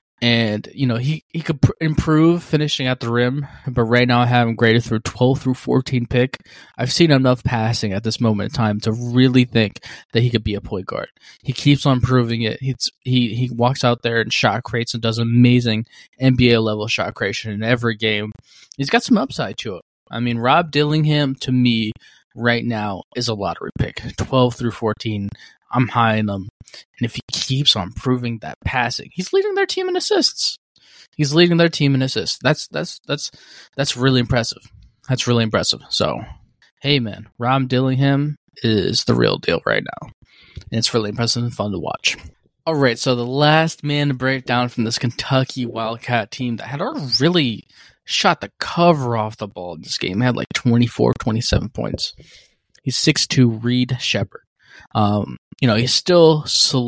and, you know, he, he could pr- improve finishing at the rim, but right now I have him graded through twelve through fourteen pick. I've seen enough passing at this moment in time to really think that he could be a point guard. He keeps on proving it. He's, he he walks out there and shot creates and does amazing N B A level shot creation in every game. He's got some upside to it. I mean, Rob Dillingham, to me, right now is a lottery pick. twelve through fourteen. I'm high in them. And if he keeps on proving that passing, he's leading their team in assists. He's leading their team in assists. That's that's that's that's really impressive. That's really impressive. So, hey man, Rob Dillingham is the real deal right now. And it's really impressive and fun to watch. All right, so the last man to break down from this Kentucky Wildcat team that had already really shot the cover off the ball in this game. Had like twenty-four, twenty-seven points. He's six two, Reed Sheppard. Um, you know, he's still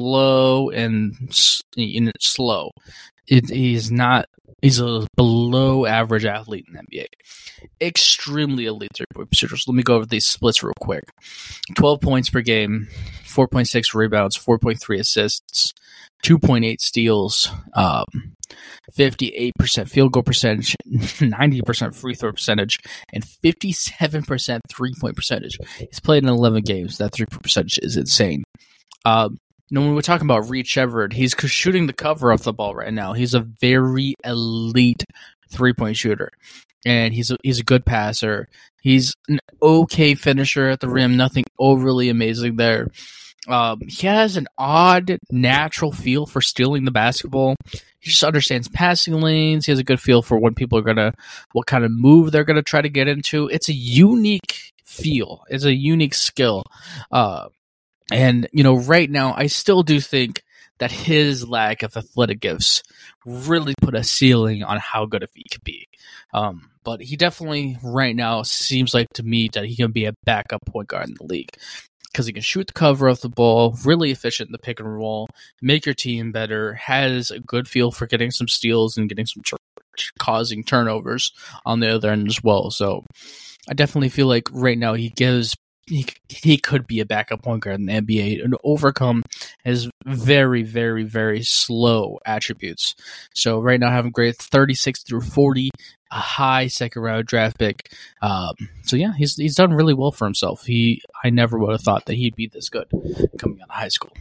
slow and you know, slow. It, he's not, he's a below average athlete in the N B A. Extremely elite three-point shooters. Let me go over these splits real quick. twelve points per game, four point six rebounds, four point three assists, two point eight steals, um, fifty-eight percent field goal percentage, ninety percent free throw percentage, and fifty-seven percent three-point percentage. He's played in eleven games. That three-point percentage is insane. Um, you know, when we're talking about Reed Sheppard, he's shooting the cover off the ball right now. He's a very elite three-point shooter, and he's a, he's a good passer. He's an okay finisher at the rim, nothing overly amazing there. Um, he has an odd, natural feel for stealing the basketball. He just understands passing lanes. He has a good feel for when people are gonna, what kind of move they're gonna try to get into. It's a unique feel. It's a unique skill. Uh, and you know, right now, I still do think that his lack of athletic gifts really put a ceiling on how good he could be. Um, but he definitely, right now, seems like to me that he can be a backup point guard in the league. Because he can shoot the cover off the ball, really efficient in the pick and roll, make your team better, has a good feel for getting some steals and getting some tur- causing turnovers on the other end as well. So I definitely feel like right now he gives he he could be a backup point guard in the N B A and overcome his very, very, very slow attributes. So right now I have him graded thirty-six through forty. A high second round draft pick. Um, so yeah, he's he's done really well for himself. He I never would have thought that he'd be this good coming out of high school.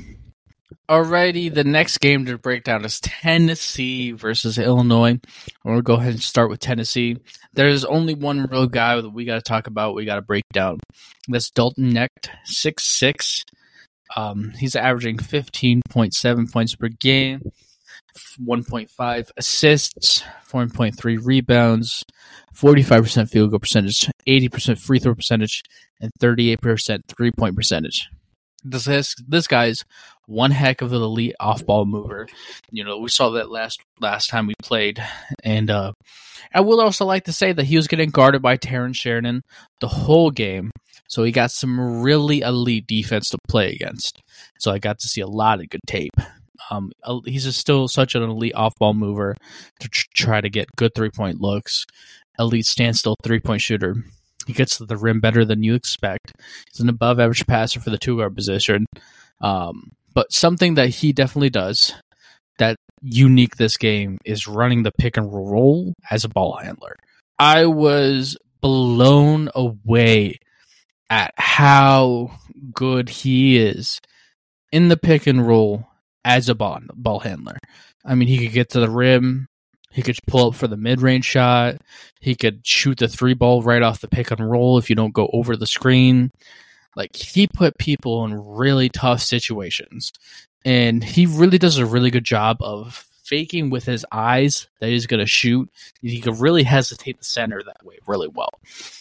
Alrighty, the next game to break down is Tennessee versus Illinois. I'm gonna go ahead and start with Tennessee. There's only one real guy that we got to talk about. We got to break down. That's Dalton Knecht, six six. Um, he's averaging fifteen point seven points per game. one point five assists, four point three rebounds, forty-five percent field goal percentage, eighty percent free throw percentage, and thirty-eight percent three-point percentage. This this, this guy's one heck of an elite off-ball mover. You know, we saw that last last time we played. And uh, I would also like to say that he was getting guarded by Terrence Sheridan the whole game. So he got some really elite defense to play against. So I got to see a lot of good tape. Um, he's just still such an elite off-ball mover to tr- try to get good three-point looks. Elite standstill three-point shooter. He gets to the rim better than you expect. He's an above-average passer for the two-guard position. Um, but something that he definitely does that unique this game is running the pick and roll as a ball handler. I was blown away at how good he is in the pick and roll as a ball, ball handler. I mean, he could get to the rim. He could pull up for the mid-range shot. He could shoot the three ball right off the pick and roll if you don't go over the screen. Like, he put people in really tough situations. And he really does a really good job of faking with his eyes that he's going to shoot. He could really hesitate the center that way really well.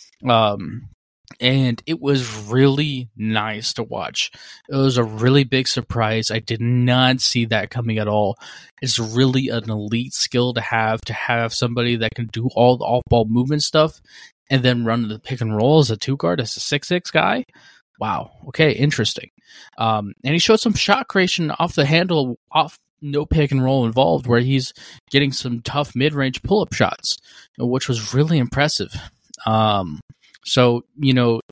Um, and it was really nice to watch. It was a really big surprise. I did not see that coming at all. It's really an elite skill to have, to have somebody that can do all the off-ball movement stuff and then run the pick and roll as a two-guard, as a six six guy. Wow. Okay, interesting. Um, and he showed some shot creation off the handle, off no pick and roll involved, where he's getting some tough mid-range pull-up shots, which was really impressive. Um, so, you know,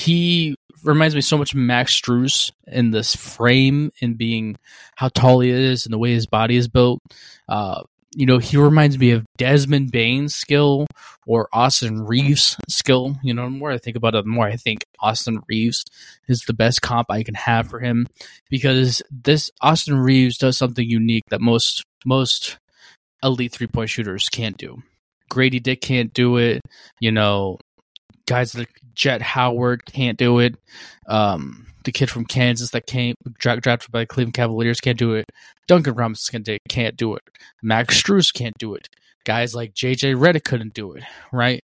he reminds me so much of Max Strus in this frame and being how tall he is and the way his body is built. Uh, you know, he reminds me of Desmond Bane's skill or Austin Reeves' skill. You know, the more I think about it, the more I think Austin Reeves is the best comp I can have for him, because this Austin Reeves does something unique that most most elite three-point shooters can't do. Grady Dick can't do it. You know, guys like Jet Howard can't do it. Um, the kid from Kansas that came dra- drafted by the Cleveland Cavaliers can't do it. Duncan Robinson can't do it. Max Strus can't do it. Guys like J J Redick couldn't do it, right?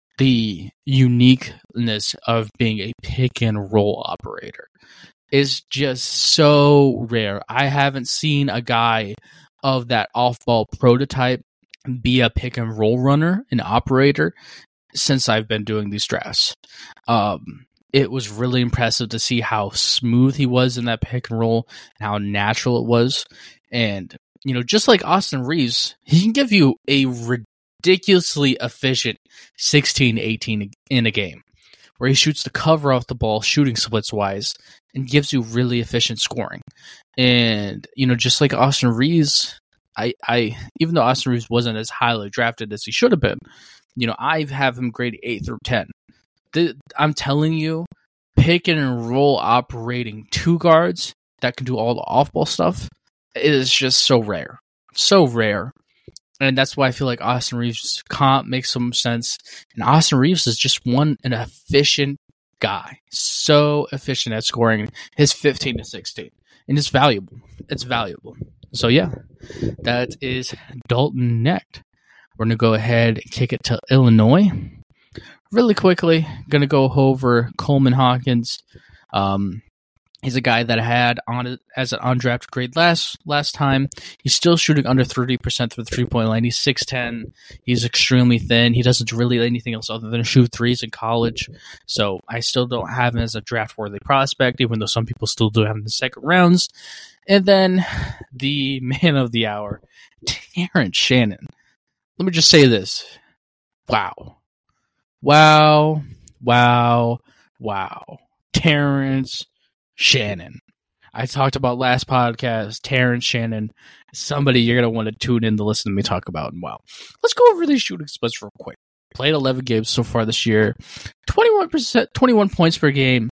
The uniqueness of being a pick and roll operator is just so rare. I haven't seen a guy of that off-ball prototype be a pick and roll runner, an operator, since I've been doing these drafts. Um, it was really impressive to see how smooth he was in that pick and roll and how natural it was. And, you know, just like Austin Reeves, he can give you a ridiculously efficient sixteen eighteen in a game, where he shoots the cover off the ball, shooting splits wise, and gives you really efficient scoring. And, you know, just like Austin Reeves, I, I even though Austin Reeves wasn't as highly drafted as he should have been, you know, I have him graded eight through ten. The, I'm telling you, pick and roll operating two guards that can do all the off-ball stuff is just so rare. So rare. And that's why I feel like Austin Reeves' comp makes some sense. And Austin Reeves is just one an efficient guy. So efficient at scoring his fifteen to sixteen. And it's valuable. It's valuable. So yeah, that is Dalton Knecht. We're going to go ahead and kick it to Illinois. Really quickly, going to go over Coleman Hawkins. Um, he's a guy that I had on as an undrafted grade last last time. He's still shooting under thirty percent from the three-point line. He's six ten. He's extremely thin. He doesn't really anything else other than shoot threes in college. So I still don't have him as a draft-worthy prospect, even though some people still do have him in the second rounds. And then the man of the hour, Terrence Shannon. Let me just say this. Wow. Wow. Wow. Wow. Terrence Shannon. I talked about last podcast, Terrence Shannon, somebody you're going to want to tune in to listen to me talk about. And wow. Let's go over these shooting splits real quick. Played eleven games so far this year. twenty-one percent, twenty-one points per game.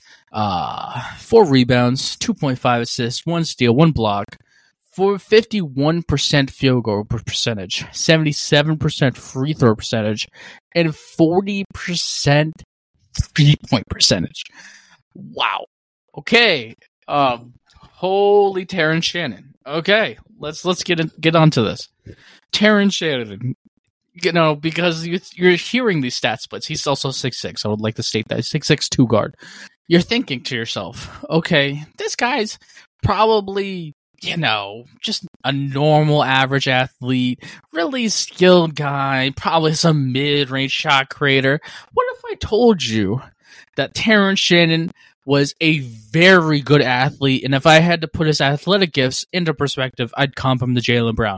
Uh, four rebounds, two point five assists, one steal, one block. For fifty-one percent field goal percentage, seventy-seven percent free throw percentage, and forty percent three-point percentage. Wow. Okay. Um, holy Terrence Shannon. Okay, let's let's get in, get onto this. Terrence Shannon. You know, because you, you're hearing these stat splits. He's also six six. I would like to state that. six six, two guard. You're thinking to yourself, okay, this guy's probably, you know, just a normal average athlete, really skilled guy, probably some mid-range shot creator. What if I told you that Terrence Shannon was a very good athlete, and if I had to put his athletic gifts into perspective, I'd comp him to Jaylen Brown?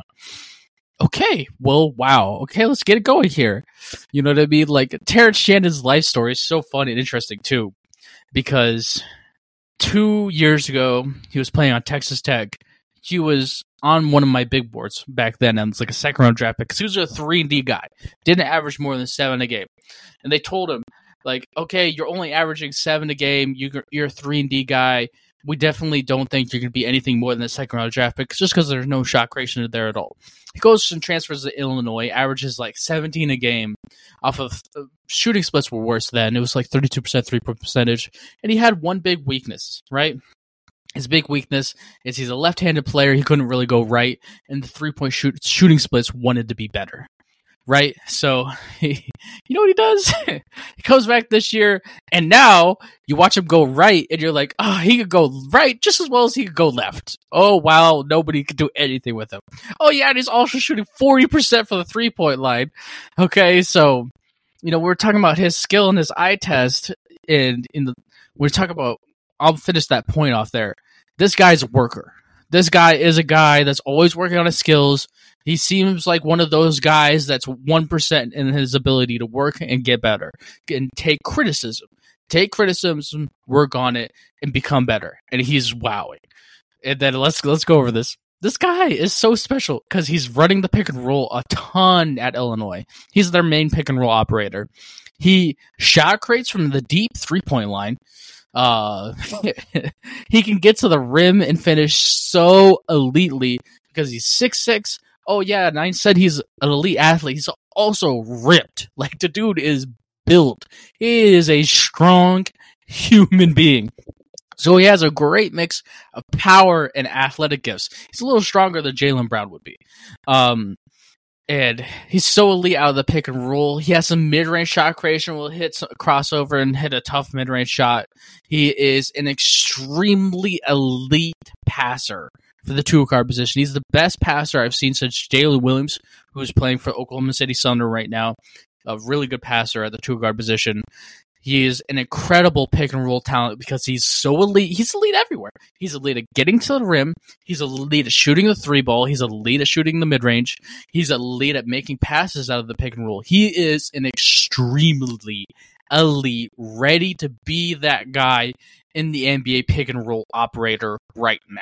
Okay, well, wow. Okay, let's get it going here. You know what I mean? Like, Terrence Shannon's life story is so fun and interesting, too, because two years ago, he was playing on Texas Tech. He was on one of my big boards back then, and it's like a second round draft pick because he was a three and D guy, didn't average more than seven a game, and they told him like, okay, you're only averaging seven a game, you, you're a three and D guy. We definitely don't think you're going to be anything more than a second round draft pick just because there's no shot creation there at all. He goes and transfers to Illinois, averages like seventeen a game off of uh, shooting splits were worse then. It was like thirty-two percent three-point percentage. And he had one big weakness, right? His big weakness is he's a left-handed player. He couldn't really go right. And the three-point shoot, shooting splits wanted to be better. Right? So, he, you know what he does? He comes back this year, and now you watch him go right, and you're like, oh, he could go right just as well as he could go left. Oh, wow, nobody could do anything with him. Oh, yeah, and he's also shooting forty percent for the three-point line. Okay, so, you know, we're talking about his skill and his eye test, and in the we're talking about, I'll finish that point off there. This guy's a worker. This guy is a guy that's always working on his skills. He seems like one of those guys that's one percent in his ability to work and get better and take criticism. Take criticism, work on it, and become better. And he's wowing. And then let's let's go over this. This guy is so special because he's running the pick and roll a ton at Illinois. He's their main pick and roll operator. He shot creates from the deep three-point line. Uh, he can get to the rim and finish so elitely because he's six six. Oh, yeah, and I said he's an elite athlete. He's also ripped. Like, the dude is built. He is a strong human being. So he has a great mix of power and athletic gifts. He's a little stronger than Jaylen Brown would be. Um, and he's so elite out of the pick and roll. He has some mid-range shot creation. Will hit a crossover and hit a tough mid-range shot. He is an extremely elite passer for the two guard position. He's the best passer I've seen since Jalen Williams, who's playing for Oklahoma City Thunder right now. A really good passer at the two guard position. He is an incredible pick and roll talent because he's so elite. He's elite everywhere. He's elite at getting to the rim. He's elite at shooting the three ball. He's elite at shooting the mid range. He's elite at making passes out of the pick and roll. He is an extremely elite, ready to be that guy in the N B A pick and roll operator right now.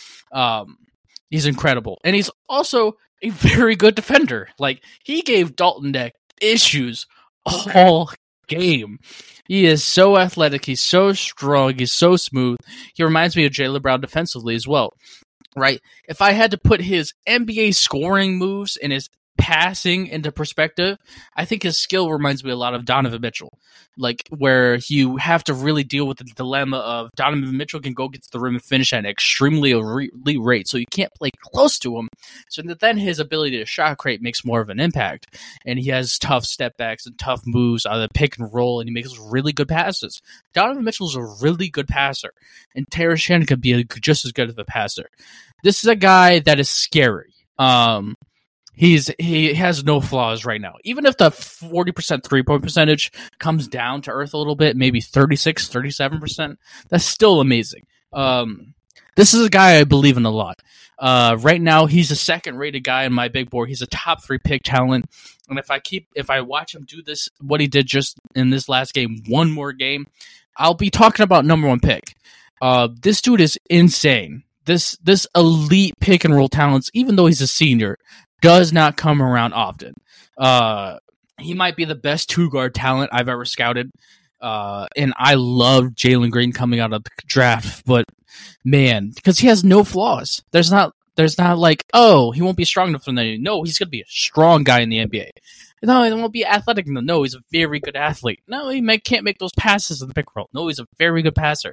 Um, he's incredible. And he's also a very good defender. Like, he gave Dalton Neck issues all game. He is so athletic. He's so strong. He's so smooth. He reminds me of Jaylen Brown defensively as well, right? If I had to put his N B A scoring moves and his passing into perspective, I think his skill reminds me a lot of Donovan Mitchell, like where you have to really deal with the dilemma of Donovan Mitchell can go get to the rim and finish at an extremely elite rate, so you can't play close to him. So then his ability to shot create makes more of an impact, and he has tough step backs and tough moves out of the pick and roll, and he makes really good passes. Donovan Mitchell's a really good passer, and Terrence Shannon could be a, just as good of a passer. This is a guy that is scary. Um, He's he has no flaws right now. Even if the forty percent three-point percentage comes down to earth a little bit, maybe thirty-six, thirty-seven percent, that's still amazing. Um, this is a guy I believe in a lot. Uh, right now, he's a second-rated guy in my big board. He's a top three pick talent. And if I keep if I watch him do this, what he did just in this last game, one more game, I'll be talking about number one pick. Uh, this dude is insane. This this elite pick and roll talents, even though he's a senior, does not come around often. Uh, he might be the best two-guard talent I've ever scouted, uh, and I love Jalen Green coming out of the draft, but man, because he has no flaws. There's not there's not like, oh, he won't be strong enough for that. No, he's going to be a strong guy in the N B A. No, he won't be athletic enough. No, he's a very good athlete. No, he may, can't make those passes in the pick and roll. No, he's a very good passer.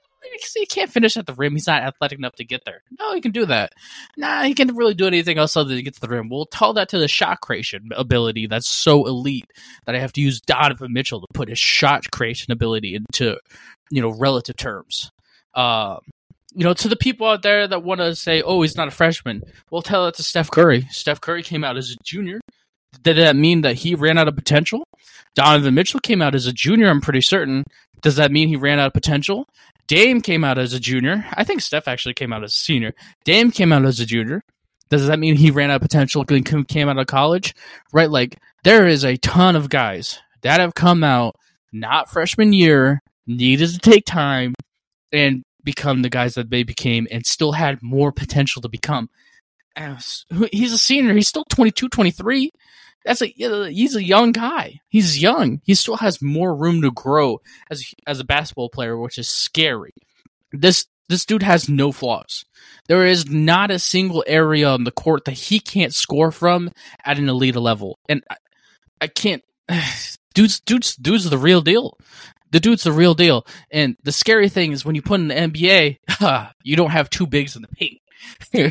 He can't finish at the rim. He's not athletic enough to get there. No, he can do that. Nah, he can't really do anything else other than get to the rim. We'll tell that to the shot creation ability that's so elite that I have to use Donovan Mitchell to put his shot creation ability into, you know, relative terms. Um, you know, to the people out there that want to say, oh, he's not a freshman, we'll tell that to Steph Curry. Steph Curry came out as a junior. Did that mean that he ran out of potential? Donovan Mitchell came out as a junior, I'm pretty certain. Does that mean he ran out of potential? Dame came out as a junior. I think Steph actually came out as a senior. Dame came out as a junior. Does that mean he ran out of potential and came out of college? Right, like, there is a ton of guys that have come out, not freshman year, needed to take time, and become the guys that they became and still had more potential to become. he's a senior. He's still twenty-two, twenty-three. That's a he's a young guy. He's young. He still has more room to grow as as a basketball player, which is scary. This this dude has no flaws. There is not a single area on the court that he can't score from at an elite level, and I, I can't. Dude's dude's dude's the real deal. The dude's the real deal. And the scary thing is when you put in the N B A, huh, you don't have two bigs in the paint.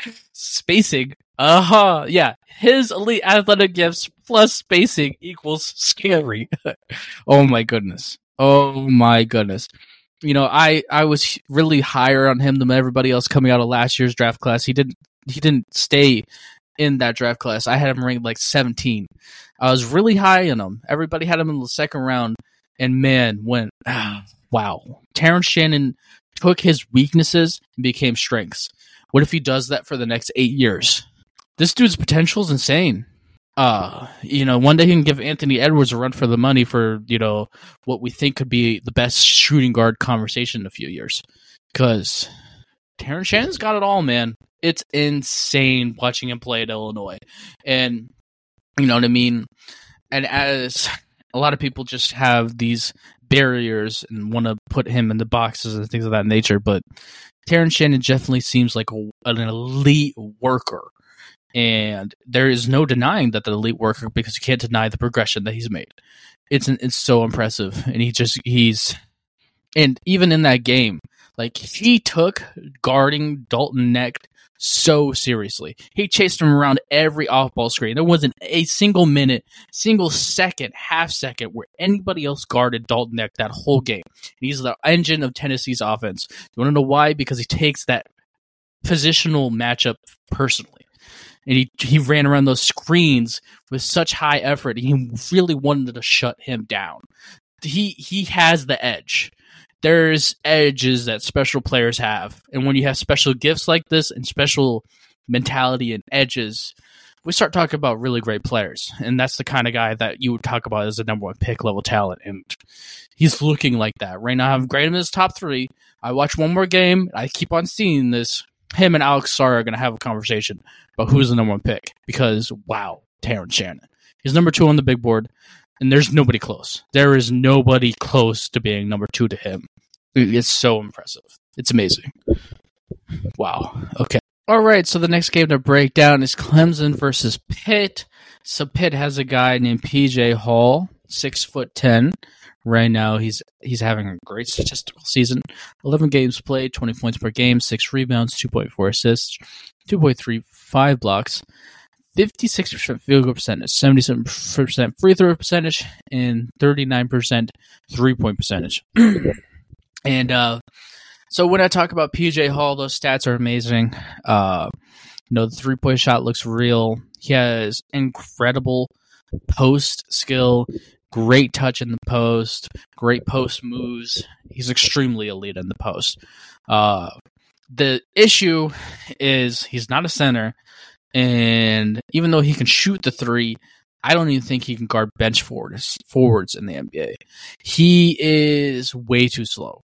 Spacing. Uh-huh. Yeah. His elite athletic gifts plus spacing equals scary. Oh my goodness. Oh my goodness. You know, I, I was really higher on him than everybody else coming out of last year's draft class. He didn't he didn't stay in that draft class. I had him ranked like seventeen. I was really high on him. Everybody had him in the second round. And man, when ah, wow, Terrence Shannon took his weaknesses and became strengths. What if he does that for the next eight years? This dude's potential is insane. Uh, you know, one day he can give Anthony Edwards a run for the money for, you know, what we think could be the best shooting guard conversation in a few years. Because Terrence Shannon's got it all, man. It's insane watching him play at Illinois. And, you know what I mean? And as a lot of people just have these barriers and want to put him in the boxes and things of that nature, but Terrence Shannon definitely seems like a, an elite worker. And there is no denying that the elite worker, because you can't deny the progression that he's made. It's it's so impressive, and he just he's and even in that game, like he took guarding Dalton Knecht so seriously. He chased him around every off-ball screen. There wasn't a single minute, single second, half second where anybody else guarded Dalton Knecht that whole game. And he's the engine of Tennessee's offense. You want to know why? Because he takes that positional matchup personally. And he he ran around those screens with such high effort. He really wanted to shut him down. He he has the edge. There's edges that special players have. And when you have special gifts like this and special mentality and edges, we start talking about really great players. And that's the kind of guy that you would talk about as a number one pick level talent. And he's looking like that. Right now, I've graded him as top three. I watch one more game. I keep on seeing this. Him and Alex Sarr are going to have a conversation about who's the number one pick. Because, wow, Terrence Shannon. He's number two on the big board. And there's nobody close. There is nobody close to being number two to him. It's so impressive. It's amazing. Wow. Okay. All right. So the next game to break down is Clemson versus Pitt. So Pitt has a guy named P J Hall, six foot ten. Right now, he's he's having a great statistical season. eleven games played, twenty points per game, six rebounds, two point four assists, two point three five blocks. fifty-six percent field goal percentage, seventy-seven percent free throw percentage, and thirty-nine percent three-point percentage. and uh, so when I talk about P J Hall, those stats are amazing. Uh, you know, the three-point shot looks real. He has incredible post skill, great touch in the post, great post moves. He's extremely elite in the post. Uh, the issue is he's not a center. And even though he can shoot the three, I don't even think he can guard bench forwards, forwards in the N B A. He is way too slow.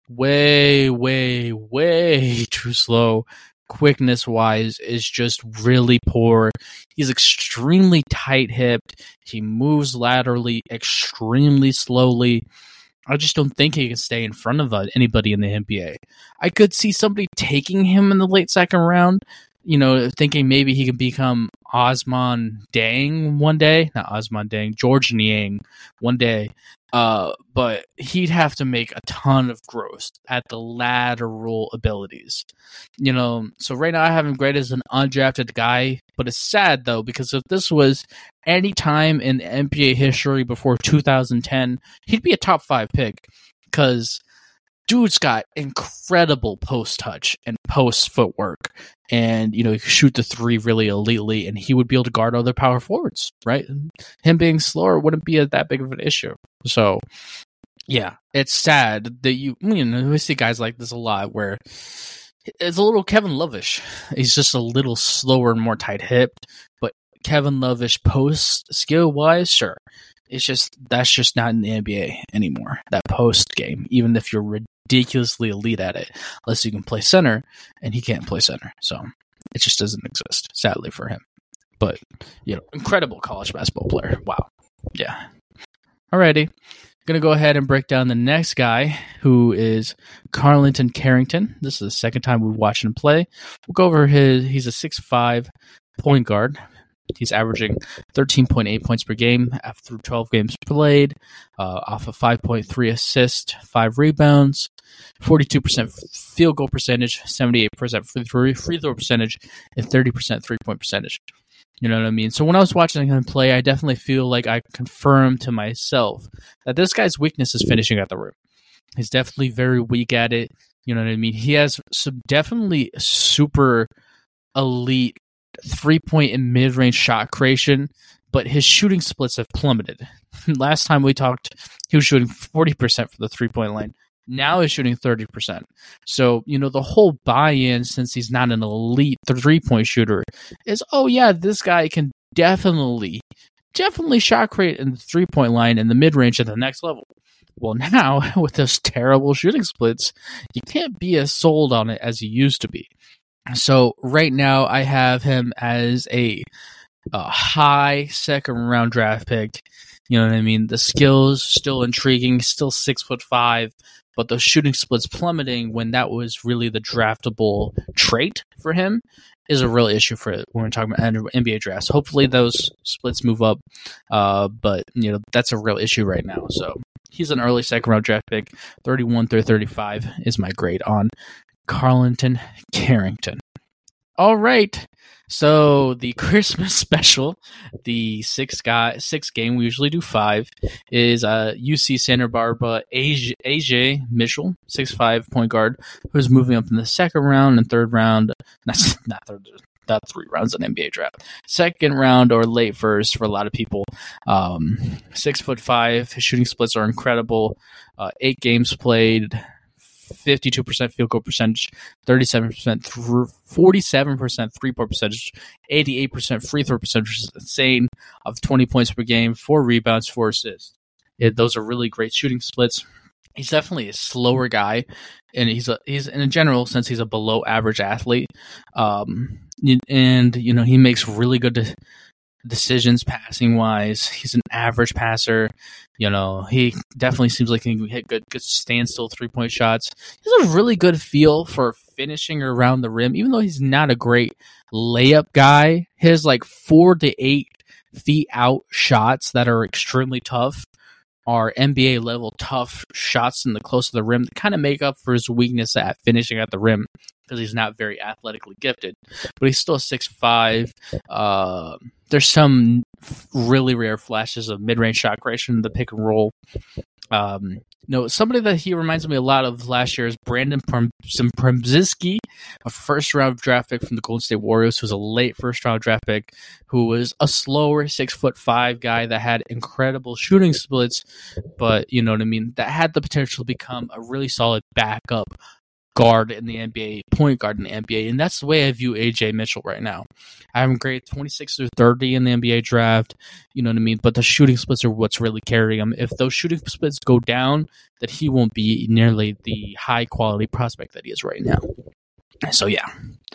Way, way, way too slow. Quickness-wise is just really poor. He's extremely tight-hipped. He moves laterally extremely slowly. I just don't think he can stay in front of anybody in the N B A. I could see somebody taking him in the late second round, you know, thinking maybe he can become Osman Dang one day. Not Osman Dang, George Niang one day. Uh, but he'd have to make a ton of growth at the lateral abilities. You know, so right now I have him graded as an undrafted guy. But it's sad, though, because if this was any time in N B A history before two thousand ten, he'd be a top five pick. Because dude's got incredible post touch and post footwork. And, you know, he could shoot the three really elitely, and he would be able to guard other power forwards, right? And him being slower wouldn't be a, that big of an issue. So, yeah, it's sad that you, you know, we see guys like this a lot where it's a little Kevin Lovish. He's just a little slower and more tight-hipped, but Kevin Lovish post skill-wise, sure. It's just, that's just not in the N B A anymore, that post game, even if you're ridiculously elite at it, unless you can play center, and he can't play center. So, It just doesn't exist, sadly for him. But, you know, incredible college basketball player. Wow. Yeah. Alrighty. Going to go ahead and break down the next guy, who is Carlton Carrington. This is the second time we've watched him play. We'll go over his, he's a six five point guard. He's averaging thirteen point eight points per game after twelve games played, uh, off of five point three assists, five rebounds, forty-two percent field goal percentage, seventy-eight percent free throw percentage, and thirty percent three-point percentage. You know what I mean? So when I was watching him play, I definitely feel like I confirmed to myself that this guy's weakness is finishing at the rim. He's definitely very weak at it. You know what I mean? He has some definitely super elite three-point and mid-range shot creation, but his shooting splits have plummeted. Last time we talked, he was shooting forty percent for the three-point line. Now he's shooting thirty percent. So, you know, the whole buy-in, since he's not an elite three-point shooter, is, oh, yeah, this guy can definitely, definitely shot create in the three-point line and the mid-range at the next level. Well, now, with those terrible shooting splits, you can't be as sold on it as you used to be. So, right now, I have him as a, a high second-round draft pick. You know what I mean? The skills still intriguing, still six foot five, but the shooting splits plummeting when that was really the draftable trait for him is a real issue for when we're talking about N B A drafts. Hopefully those splits move up, uh, but you know that's a real issue right now. So he's an early second round draft pick. thirty-one through thirty-five is my grade on Carlton Carrington. All right. So the Christmas special, the six guy six game, we usually do five, is uh, U C Santa Barbara A J Mitchell, six five point guard, who's moving up in the second round and third round. Not not third, not three rounds in N B A draft. Second round or late first for a lot of people. Um, six foot five. His shooting splits are incredible. Uh, eight games played. fifty-two percent field goal percentage, thirty-seven percent, th- forty-seven percent three-point percentage, eighty-eight percent free throw percentage, which is insane, of twenty points per game, four rebounds, four assists. It, those are really great shooting splits. He's definitely a slower guy, and he's a, he's in a general sense he's a below average athlete. Um, and you know he makes really good de- decisions passing wise. He's an average passer. You know, he definitely seems like he can hit good, good standstill three-point shots. He has a really good feel for finishing around the rim, even though he's not a great layup guy. His like four to eight feet out shots that are extremely tough are N B A level tough shots in the close to the rim that kind of make up for his weakness at finishing at the rim because he's not very athletically gifted. But he's still six five. Uh, there's some really rare flashes of mid-range shot creation in the pick and roll. Um, you know, somebody that he reminds me a lot of last year is Brandon Przemzinski, a first-round draft pick from the Golden State Warriors, who's a late first-round draft pick, who was a slower six foot five guy that had incredible shooting splits, but you know what I mean, that had the potential to become a really solid backup guard in the N B A, point guard in the N B A, and that's the way I view A J Mitchell right now. I have him graded twenty-six through thirty in the N B A draft, you know what I mean, but the shooting splits are what's really carrying him. If those shooting splits go down, that he won't be nearly the high-quality prospect that he is right now. So, yeah.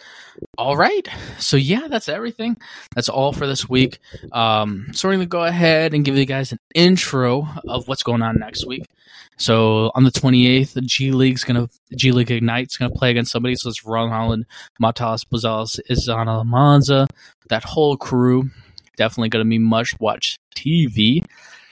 All right. So, yeah, that's everything. That's all for this week. Um, so, we're going to go ahead and give you guys an intro of what's going on next week. So, on the twenty-eighth, the G League's going to G League Ignite's going to play against somebody. So, it's Ron Holland, Matas Bozales, Izana Manza. That whole crew. Definitely going to be must-watch T V.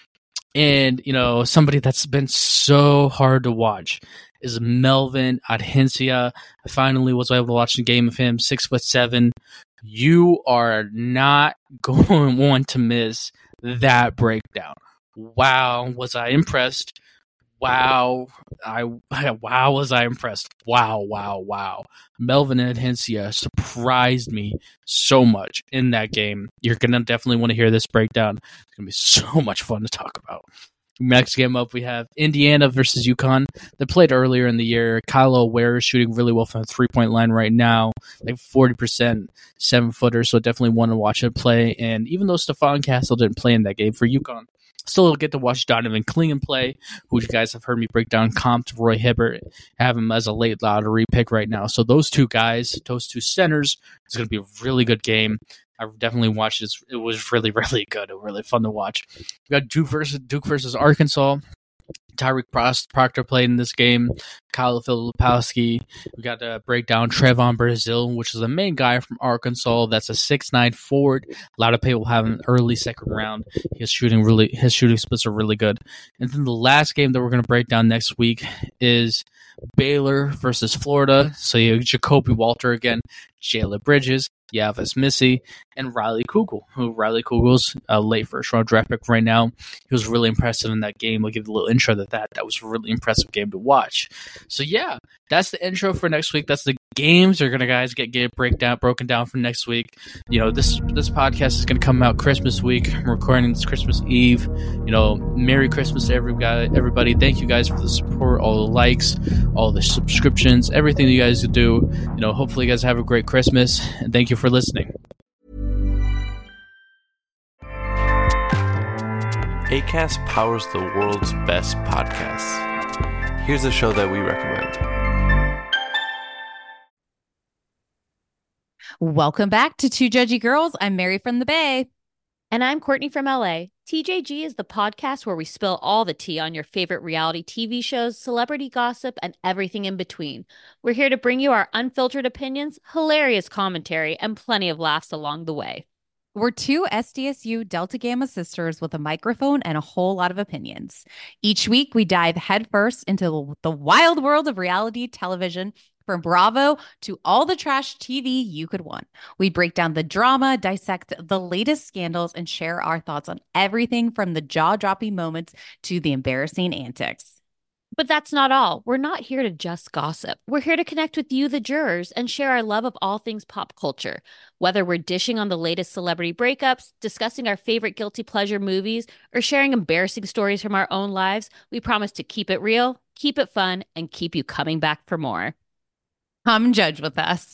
And, you know, somebody that's been so hard to watch is Melvin Adhencia. I finally was able to watch a game of him, six foot seven. You are not going to want to miss that breakdown. Wow, was I impressed. Wow, I wow was I impressed. Wow, wow, wow. Melvin Adhencia surprised me so much in that game. You're going to definitely want to hear this breakdown. It's going to be so much fun to talk about. Next game up, we have Indiana versus UConn. They played earlier in the year. Kylo Ware is shooting really well from the three-point line right now, like forty percent, seven-footer, so definitely want to watch it play. And even though Stephon Castle didn't play in that game for UConn, Still get to watch Donovan Clingan play, who you guys have heard me break down comp to Roy Hibbert, have him as a late lottery pick right now. So those two guys, those two centers, it's going to be a really good game. I definitely watched this. It was really, really good. It was really fun to watch. We got Duke versus Duke versus Arkansas. Tyreek Proctor played in this game. Kyle Filipowski. We got to break down Trevon Brazile, which is the main guy from Arkansas. That's a six nine forward. A lot of people have an early second round. His shooting really, his shooting splits are really good. And then the last game that we're going to break down next week is Baylor versus Florida. So you have Jacoby Walter again, Jalen Bridges, Yavis Missy, and Riley Kugel, who Riley Kugel's a late first round draft pick right now. He was really impressive in that game. I'll give a little intro to that. That was a really impressive game to watch. So yeah, that's the intro for next week. That's the games are gonna guys get get breakdown broken down for next week. You know, this this podcast is gonna come out Christmas week. I'm recording this Christmas Eve. You know, Merry Christmas to every guy, everybody. Thank you guys for the support, all the likes, all the subscriptions, everything you guys do. You know, hopefully you guys have a great Christmas, and thank you for listening. Acast powers the world's best podcasts. Here's a show that we recommend. Welcome back to Two Judgy Girls. I'm Mary from the Bay. And I'm Courtney from L A. T J G is the podcast where we spill all the tea on your favorite reality T V shows, celebrity gossip, and everything in between. We're here to bring you our unfiltered opinions, hilarious commentary, and plenty of laughs along the way. We're two S D S U Delta Gamma sisters with a microphone and a whole lot of opinions. Each week, we dive headfirst into the wild world of reality television, from Bravo to all the trash T V you could want. We break down the drama, dissect the latest scandals, and share our thoughts on everything from the jaw-dropping moments to the embarrassing antics. But that's not all. We're not here to just gossip. We're here to connect with you, the jurors, and share our love of all things pop culture. Whether we're dishing on the latest celebrity breakups, discussing our favorite guilty pleasure movies, or sharing embarrassing stories from our own lives, we promise to keep it real, keep it fun, and keep you coming back for more. Come judge with us.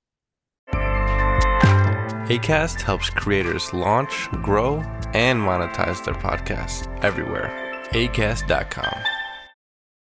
Acast helps creators launch, grow, and monetize their podcasts everywhere. acast dot com.